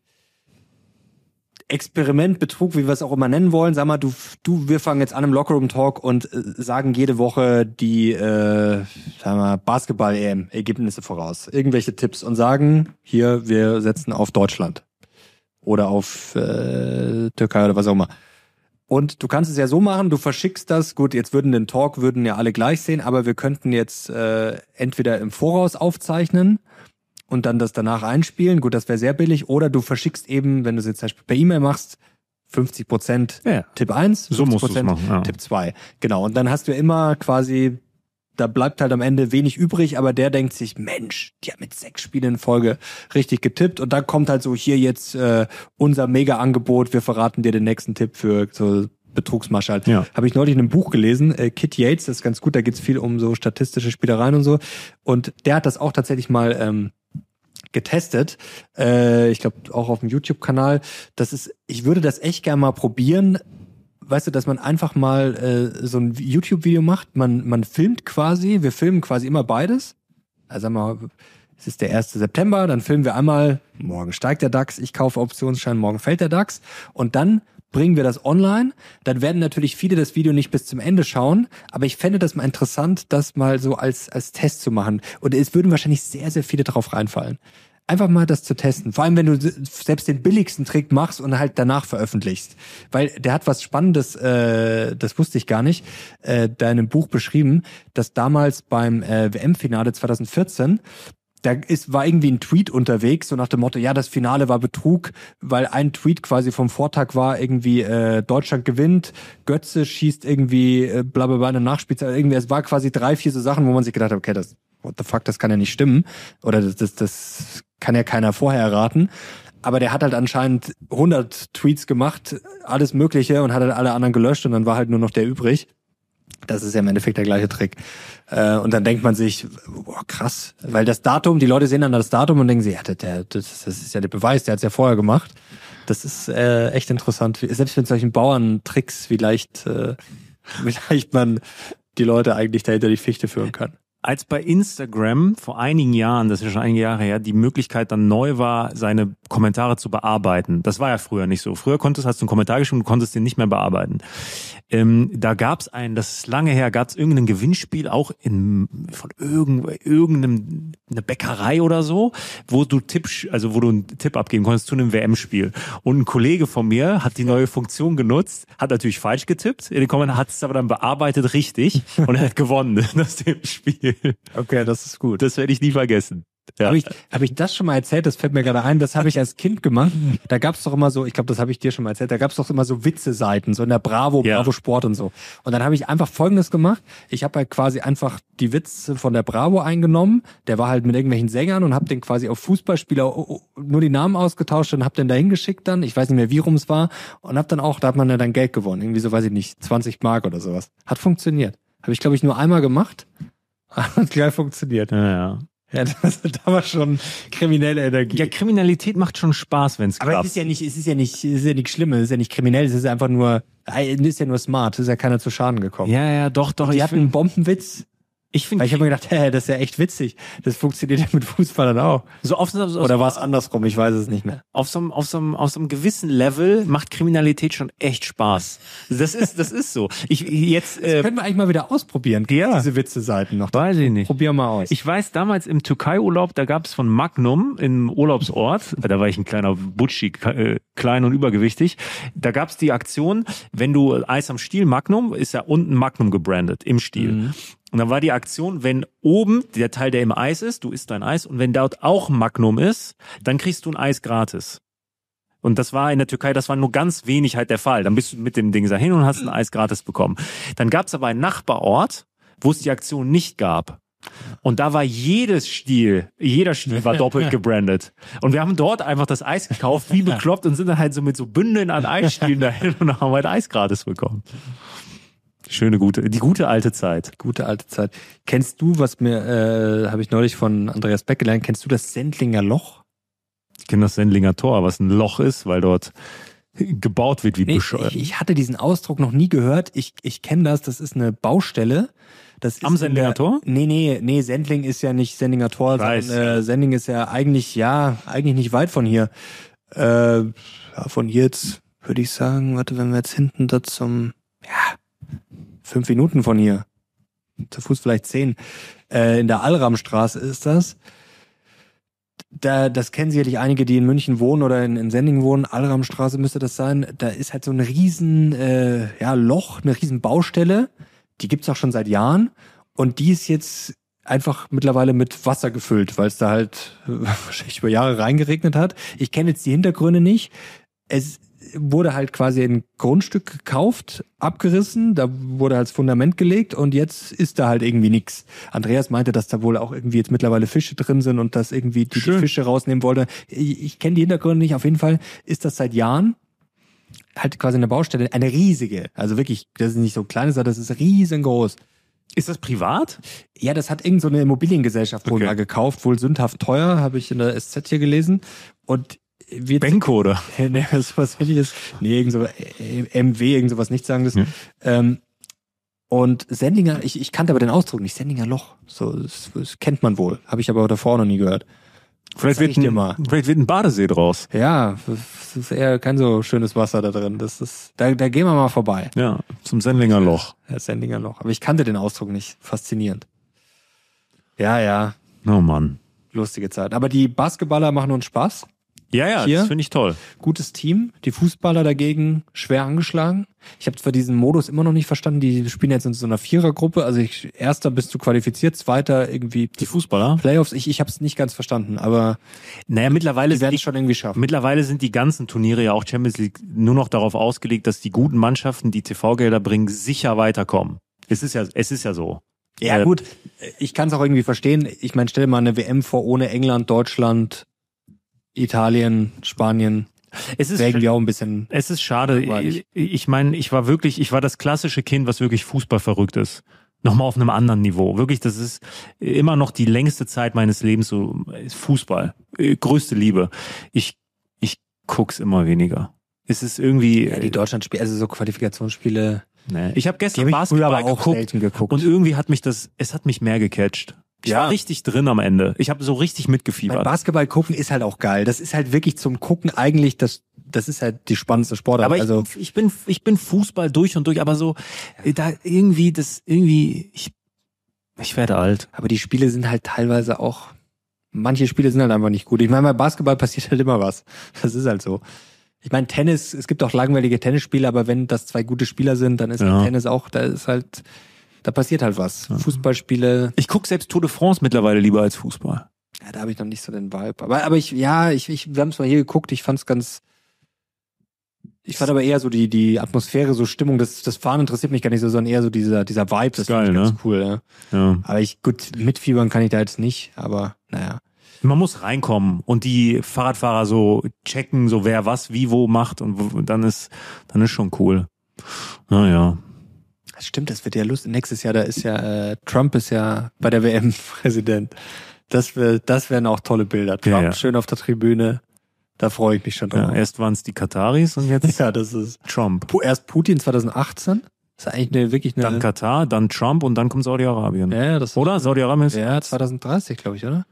Experiment, Betrug, wie wir es auch immer nennen wollen. Sag mal, du, du, wir fangen jetzt an im Lockerroom-Talk und äh, sagen jede Woche die äh, sagen wir, Basketball-E M-Ergebnisse voraus. Irgendwelche Tipps und sagen, hier, wir setzen auf Deutschland. Oder auf äh, Türkei oder was auch immer. Und du kannst es ja so machen, du verschickst das, gut, jetzt würden den Talk, würden ja alle gleich sehen, aber wir könnten jetzt äh, entweder im Voraus aufzeichnen und dann das danach einspielen. Gut, das wäre sehr billig. Oder du verschickst eben, wenn du es jetzt zum Beispiel per E-Mail machst, fünfzig Prozent ja. Tipp eins, fünfzig Prozent so ja. Tipp zwei. Genau, und dann hast du immer quasi, da bleibt halt am Ende wenig übrig, aber der denkt sich, Mensch, die hat mit sechs Spielen in Folge richtig getippt. Und dann kommt halt so, hier jetzt äh, unser Mega-Angebot, wir verraten dir den nächsten Tipp für so Betrugsmasche halt. Ja. Habe ich neulich in einem Buch gelesen, äh, Kit Yates, das ist ganz gut, da geht's viel um so statistische Spielereien und so. Und der hat das auch tatsächlich mal ähm, getestet, äh, ich glaube auch auf dem YouTube-Kanal. Das ist, ich würde das echt gerne mal probieren. Weißt du, dass man einfach mal äh, so ein YouTube-Video macht. Man man filmt quasi, wir filmen quasi immer beides. Also sagen wir mal, es ist der erste September, dann filmen wir einmal, morgen steigt der DAX, ich kaufe Optionsschein, morgen fällt der DAX. Und dann bringen wir das online. Dann werden natürlich viele das Video nicht bis zum Ende schauen, aber ich fände das mal interessant, das mal so als als Test zu machen. Und es würden wahrscheinlich sehr, sehr viele drauf reinfallen. Einfach mal das zu testen. Vor allem, wenn du selbst den billigsten Trick machst und halt danach veröffentlichst. Weil der hat was Spannendes, äh, das wusste ich gar nicht, äh, da in einem Buch beschrieben, dass damals beim äh, W M-Finale zwanzig vierzehn da ist, war irgendwie ein Tweet unterwegs, so nach dem Motto, ja, das Finale war Betrug, weil ein Tweet quasi vom Vortag war irgendwie, äh, Deutschland gewinnt, Götze schießt irgendwie, äh, blablabla, eine Nachspielzeit, irgendwie, es war quasi drei, vier so Sachen, wo man sich gedacht hat, okay, das, what the fuck, das kann ja nicht stimmen, oder das, das, das kann ja keiner vorher erraten. Aber der hat halt anscheinend hundert Tweets gemacht, alles Mögliche, und hat halt alle anderen gelöscht, und dann war halt nur noch der übrig. Das ist ja im Endeffekt der gleiche Trick. Äh, und dann denkt man sich, boah, krass. Weil das Datum, die Leute sehen dann das Datum und denken sich, ja, der, der, das, das ist ja der Beweis, der hat es ja vorher gemacht. Das ist äh, echt interessant. Selbst mit solchen Bauerntricks, vielleicht, äh, vielleicht man die Leute eigentlich dahinter die Fichte führen kann. Als bei Instagram vor einigen Jahren, das ist ja schon einige Jahre her, die Möglichkeit dann neu war, seine Kommentare zu bearbeiten. Das war ja früher nicht so. Früher konntest, hast du einen Kommentar geschrieben, du konntest den nicht mehr bearbeiten. Ähm, da gab es einen, das ist lange her, gab es irgendein Gewinnspiel auch in von irgend, irgendeinem eine Bäckerei oder so, wo du Tipp, also wo du einen Tipp abgeben konntest zu einem W M-Spiel. Und ein Kollege von mir hat die neue Funktion genutzt, hat natürlich falsch getippt, in den Kommentaren hat es aber dann bearbeitet richtig und er hat gewonnen, das Tippspiel. Okay, das ist gut. Das werde ich nie vergessen. Ja. Habe ich, hab ich das schon mal erzählt? Das fällt mir gerade ein. Das habe ich als Kind gemacht. Da gab's doch immer so, ich glaube, das habe ich dir schon mal erzählt, da gab's doch immer so Witze-Seiten, so in der Bravo, Ja. Bravo Sport und so. Und dann habe ich einfach Folgendes gemacht. Ich habe halt quasi einfach die Witze von der Bravo eingenommen. Der war halt mit irgendwelchen Sängern und habe den quasi auf Fußballspieler nur die Namen ausgetauscht und habe den da hingeschickt dann. Ich weiß nicht mehr, wie rum es war. Und habe dann auch, da hat man ja dann Geld gewonnen. Irgendwie so, weiß ich nicht, zwanzig Mark oder sowas. Hat funktioniert. Habe ich, glaube ich, nur einmal gemacht. Hat geil funktioniert. Ja, ja. Ja, das, da war schon kriminelle Energie. Ja, Kriminalität macht schon Spaß, wenn es klappt. Aber es ist ja nicht, es ist ja nicht, es ist ja nichts Schlimmes, es ist ja nicht kriminell, es ist einfach nur, es ist ja nur smart, es ist ja keiner zu Schaden gekommen. Ja, ja, doch, doch. Die Ich hatten einen finde, Bombenwitz, ich weil finde, ich habe mir gedacht, hä, das ist ja echt witzig. Das funktioniert ja mit Fußballern auch. so auf, so, so, Oder war es andersrum? Ich weiß es nicht mehr. auf so einem, auf so einem, auf so einem gewissen Level macht Kriminalität schon echt Spaß. Das ist, das ist so. Ich jetzt, Das äh, können wir eigentlich mal wieder ausprobieren. Ja. Diese Witze-Seiten noch. weiß ich nicht. Probier mal aus. Ich weiß, damals im Türkei-Urlaub, da gab es von Magnum im Urlaubsort, da war ich ein kleiner Butschi, äh, klein und übergewichtig, da gab es die Aktion, wenn du Eis am Stiel, Magnum, ist ja unten Magnum gebrandet, im Stiel. Mhm. Und dann war die Aktion, wenn oben der Teil, der im Eis ist, du isst dein Eis, und wenn dort auch Magnum ist, dann kriegst du ein Eis gratis. Und das war in der Türkei, das war nur ganz wenig halt der Fall. Dann bist du mit dem Ding dahin und hast ein Eis gratis bekommen. Dann gab es aber einen Nachbarort, wo es die Aktion nicht gab. Und da war jedes Stiel, jeder Stiel war doppelt gebrandet. Und wir haben dort einfach das Eis gekauft, wie bekloppt, und sind dann halt so mit so Bündeln an Eisstielen dahin und haben halt Eis gratis bekommen. Schöne, gute, die gute alte Zeit. Gute alte Zeit. Kennst du, was mir, äh, habe ich neulich von Andreas Beck gelernt, kennst du das Sendlinger Loch? Ich kenne das Sendlinger Tor, was ein Loch ist, weil dort gebaut wird wie Nee, bescheuert. ich, ich hatte diesen Ausdruck noch nie gehört. Ich, ich kenne das, das ist eine Baustelle. Das ist Am in Sendlinger der- Tor? Nee, nee, nee, Sendling ist ja nicht Sendlinger Tor, Ich weiß. sondern äh, Sendling ist ja eigentlich, ja, eigentlich nicht weit von hier. Äh, ja, von hier jetzt würde ich sagen, warte, wenn wir jetzt hinten da zum, ja, fünf Minuten von hier, zu Fuß vielleicht zehn, äh, in der Allramstraße ist das. Da, das kennen sicherlich einige, die in München wohnen oder in, in Sendling wohnen. Allramstraße müsste das sein. Da ist halt so ein riesen äh, ja, Loch, eine riesen Baustelle. Die gibt's auch schon seit Jahren. Und die ist jetzt einfach mittlerweile mit Wasser gefüllt, weil es da halt äh, wahrscheinlich über Jahre reingeregnet hat. Ich kenne jetzt die Hintergründe nicht. Es wurde halt quasi ein Grundstück gekauft, abgerissen, da wurde halt das Fundament gelegt und jetzt ist da halt irgendwie nix. Andreas meinte, dass da wohl auch irgendwie jetzt mittlerweile Fische drin sind und dass irgendwie die, die Schön. Fische rausnehmen wollte. Ich, ich kenne die Hintergründe nicht. Auf jeden Fall ist das seit Jahren halt quasi eine Baustelle, eine riesige. Also wirklich, das ist nicht so kleine Sache, das ist riesengroß. Ist das privat? Ja, das hat irgend so eine Immobiliengesellschaft wohl Okay. mal gekauft, wohl sündhaft teuer, habe ich in der S Z hier gelesen. Und wir Benko, oder? nee, sowas ähnliches. Nee, irgend so äh, M W, irgend sowas Nichtssagendes. Ja. Ähm, und Sendlinger, ich, ich kannte aber den Ausdruck nicht, Sendlinger Loch. So, das, das kennt man wohl. Habe ich aber davor noch nie gehört. Vielleicht sag wird, ich dir ein, mal. vielleicht wird ein Badesee draus. Ja, das ist eher kein so schönes Wasser da drin. Das ist, da, da gehen wir mal vorbei. Ja, zum Sendlinger Loch. Das Sendlinger Loch. Aber ich kannte den Ausdruck nicht. Faszinierend. Ja, ja, Oh Mann. lustige Zeit. Aber die Basketballer machen uns Spaß. Ja, ja, Hier? das finde ich toll. Gutes Team. Die Fußballer dagegen schwer angeschlagen. Ich habe zwar diesen Modus immer noch nicht verstanden. Die spielen jetzt in so einer Vierergruppe. Also ich, erster bist du qualifiziert, zweiter irgendwie Die Fußballer? Playoffs. Ich, ich habe es nicht ganz verstanden, aber Naja, mittlerweile die werden es sind, schon irgendwie schaffen. mittlerweile sind die ganzen Turniere ja auch Champions League nur noch darauf ausgelegt, dass die guten Mannschaften, die T V-Gelder bringen, sicher weiterkommen. Es ist ja, es ist ja so. Ja Äh, gut, ich kann es auch irgendwie verstehen. Ich meine, stell dir mal eine W M vor ohne England, Deutschland, Italien, Spanien. Es ist, Wägen wir auch ein bisschen. es ist schade. langweilig. Ich, ich meine, ich war wirklich, ich war das klassische Kind, was wirklich Fußball verrückt ist. Nochmal auf einem anderen Niveau. Wirklich, das ist immer noch die längste Zeit meines Lebens, so Fußball. Größte Liebe. Ich, ich guck's immer weniger. Es ist irgendwie. Ja, die Deutschlandspiele, also so Qualifikationsspiele. Nee. Ich habe Die gestern habe ich früher Basketball aber auch geguckt selten geguckt. und irgendwie hat mich das, es hat mich mehr gecatcht. Ich Ja. war richtig drin am Ende. Ich habe so richtig Beim mitgefiebert. Basketball gucken ist halt auch geil. Das ist halt wirklich zum Gucken eigentlich das, das ist halt die spannendste Sportart. Aber ich, also ich bin, ich bin Fußball durch und durch, aber so, da irgendwie, das, irgendwie, ich, ich werde alt. aber die Spiele sind halt teilweise auch, manche Spiele sind halt einfach nicht gut. Ich meine, bei Basketball passiert halt immer was. Das ist halt so. Ich meine, Tennis, es gibt auch langweilige Tennisspiele, aber wenn das zwei gute Spieler sind, dann ist Ja. halt Tennis auch, da ist halt, da passiert halt was. Fußballspiele, Ich gucke selbst Tour de France mittlerweile lieber als Fußball. Ja, da habe ich noch nicht so den Vibe. Aber, aber ich, ja, ich, ich, wir haben es mal hier geguckt, ich fand es ganz, ich fand aber eher so die, die Atmosphäre, so Stimmung, das, das Fahren interessiert mich gar nicht so, sondern eher so dieser, dieser Vibe, das geil, finde ich ne? ganz cool, ja. Ja. Aber ich, gut, mitfiebern kann ich da jetzt nicht, aber naja. Man muss reinkommen und die Fahrradfahrer so checken, so wer was, wie, wo macht und wo, dann ist, dann ist schon cool. Naja. Das stimmt, das wird ja lustig. Nächstes Jahr, da ist ja, äh, Trump ist ja bei der W M Präsident. Das wär, das wären auch tolle Bilder. Trump Ja, ja. schön auf der Tribüne. Da freue ich mich schon drauf. Ja, erst waren es die Kataris und jetzt Ja, das ist Trump. Pu- erst Putin zwanzig achtzehn. Das ist eigentlich eine, wirklich eine. Dann Katar, dann Trump und dann kommt Saudi-Arabien. ja, ja, das Oder? Saudi-Arabien ist. Ja, zwanzig dreißig, glaube ich, oder?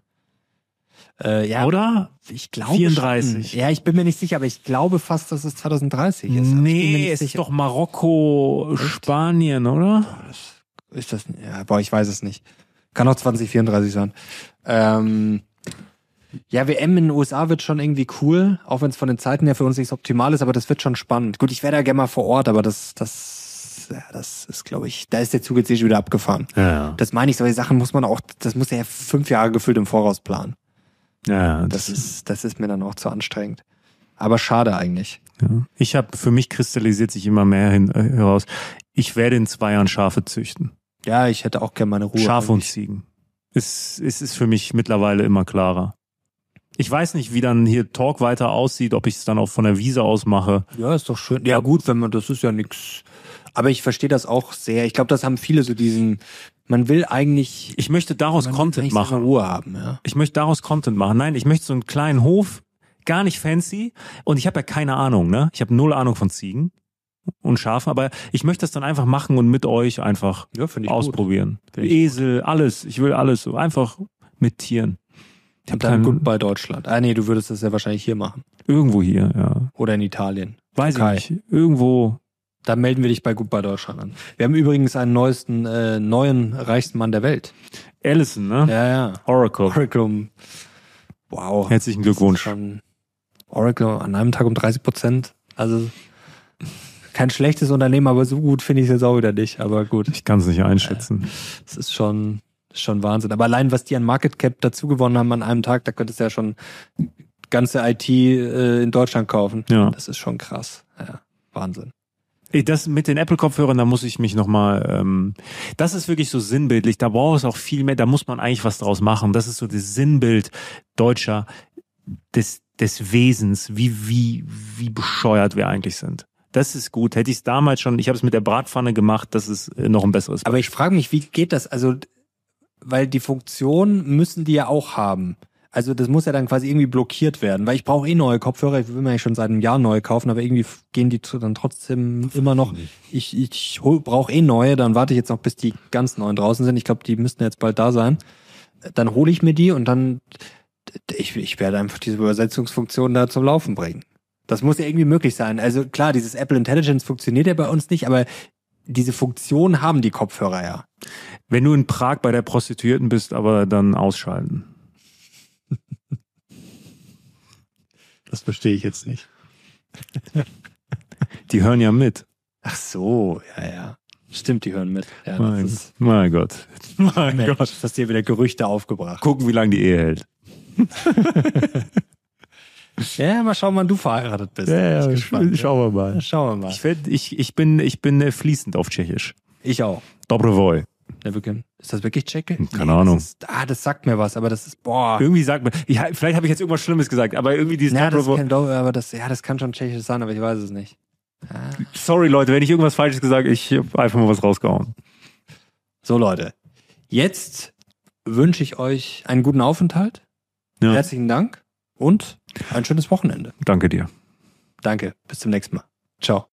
Äh, ja, Oder? ich glaube vierunddreißig. schon. Ja, ich bin mir nicht sicher, aber ich glaube fast, dass es zwanzig dreißig ist. Aber ich bin mir Nee, nicht es ist sicher. doch Marokko, Spanien, oder? Ist das? Ja, boah, ich weiß es nicht. Kann auch zwanzig vierunddreißig sein. Ähm, ja, W M in den U S A wird schon irgendwie cool, auch wenn es von den Zeiten her für uns nicht so optimal ist, aber das wird schon spannend. Gut, ich wäre da gerne mal vor Ort, aber das, das, ja, das ist, glaube ich, da ist der Zug jetzt eh schon wieder abgefahren. Ja, ja. Das meine ich, solche Sachen muss man auch, das muss ja fünf Jahre gefühlt im Voraus planen. Ja, Das ist, das ist mir dann auch zu anstrengend. Aber schade eigentlich. Ja. Ich habe, für mich kristallisiert sich immer mehr hin, äh, heraus. Ich werde in zwei Jahren Schafe züchten. Ja, ich hätte auch gerne meine Ruhe. Schafe und eigentlich. Ziegen. Es, es ist für mich mittlerweile immer klarer. Ich weiß nicht, wie dann hier Talk weiter aussieht, ob ich es dann auch von der Wiese aus mache. Ja, ist doch schön. Ja gut, wenn man, das ist ja nix. Aber ich verstehe das auch sehr. Ich glaube, das haben viele so diesen, man will eigentlich, Ich möchte daraus man will Content eigentlich machen. seine Ruhe haben, ja. Ich möchte daraus Content machen. Nein, ich möchte so einen kleinen Hof, gar nicht fancy. Und ich habe ja keine Ahnung, ne? Ich habe null Ahnung von Ziegen und Schafen, aber ich möchte das dann einfach machen und mit euch einfach Ja, finde ich ausprobieren. Finde ich Esel, alles. Ich will alles. So einfach mit Tieren. Ich Und habe dann keinen, gut bei Deutschland. Ah nee, du würdest das ja wahrscheinlich hier machen. irgendwo hier, ja. Oder in Italien. Weiß Okay. ich nicht. Irgendwo. Da melden wir dich bei Goodbye Deutschland an. Wir haben übrigens einen neuesten, äh, neuen reichsten Mann der Welt. Allison, ne? Ja, ja. Oracle. Oracle. Wow. Herzlichen Das ist Glückwunsch. Schon Oracle an einem Tag um dreißig Prozent. Also kein schlechtes Unternehmen, aber so gut finde ich es jetzt auch wieder nicht. Aber gut, Ich kann es nicht einschätzen. es ist schon, ist schon Wahnsinn. Aber allein, was die an Market Cap dazu gewonnen haben an einem Tag, da könntest du ja schon ganze I T äh, in Deutschland kaufen. Ja. Das ist schon krass. Ja, Wahnsinn. Ey, das mit den Apple-Kopfhörern, da muss ich mich nochmal, ähm, das ist wirklich so sinnbildlich, da braucht es auch viel mehr, da muss man eigentlich was draus machen. Das ist so das Sinnbild Deutscher, des, des Wesens, wie, wie, wie bescheuert wir eigentlich sind. Das ist gut. Hätte ich es damals schon, ich habe es mit der Bratpfanne gemacht, das ist äh, noch ein besseres. Aber ich frage mich, wie geht das? Also, weil die Funktion müssen die ja auch haben. Also das muss ja dann quasi irgendwie blockiert werden, weil ich brauche eh neue Kopfhörer, ich will mir eigentlich schon seit einem Jahr neue kaufen, aber irgendwie gehen die dann trotzdem immer noch. Ich, ich brauche eh neue, dann warte ich jetzt noch, bis die ganz neuen draußen sind. Ich glaube, die müssten jetzt bald da sein. Dann hole ich mir die und dann, ich, ich werde einfach diese Übersetzungsfunktion da zum Laufen bringen. Das muss ja irgendwie möglich sein. Also klar, dieses Apple Intelligence funktioniert ja bei uns nicht, aber diese Funktion haben die Kopfhörer ja. Wenn du in Prag bei der Prostituierten bist, aber dann ausschalten. Das verstehe ich jetzt nicht. Die hören ja mit. Ach so, ja, ja. Stimmt, die hören mit. Ja, das Mein, ist, mein Gott. Mein Mensch, Gott. hast dir wieder Gerüchte aufgebracht. Gucken, wie lange die Ehe hält. Ja, mal schauen, wann du verheiratet bist. Bin ich gespannt. schauen wir Ja, mal. schauen wir mal. Ich, werd, ich, ich bin, ich bin äh, fließend auf Tschechisch. Ich auch. Dobre Voj. Ja, wirklich. Ist das wirklich Tschecke? Keine Ahnung. Das ist, ah, das sagt mir was, aber das ist, boah. Irgendwie sagt man, ja, vielleicht habe ich jetzt irgendwas Schlimmes gesagt, aber irgendwie dieses Ja, Dobre das Voj. kann doch, aber das, ja, das kann schon Tschechisch sein, aber ich weiß es nicht. Ah. Sorry Leute, wenn ich irgendwas Falsches gesagt habe, ich habe einfach mal was rausgehauen. So, Leute. Jetzt wünsche ich euch einen guten Aufenthalt. Ja. Herzlichen Dank und ein schönes Wochenende. Danke dir. Danke. Bis zum nächsten Mal. Ciao.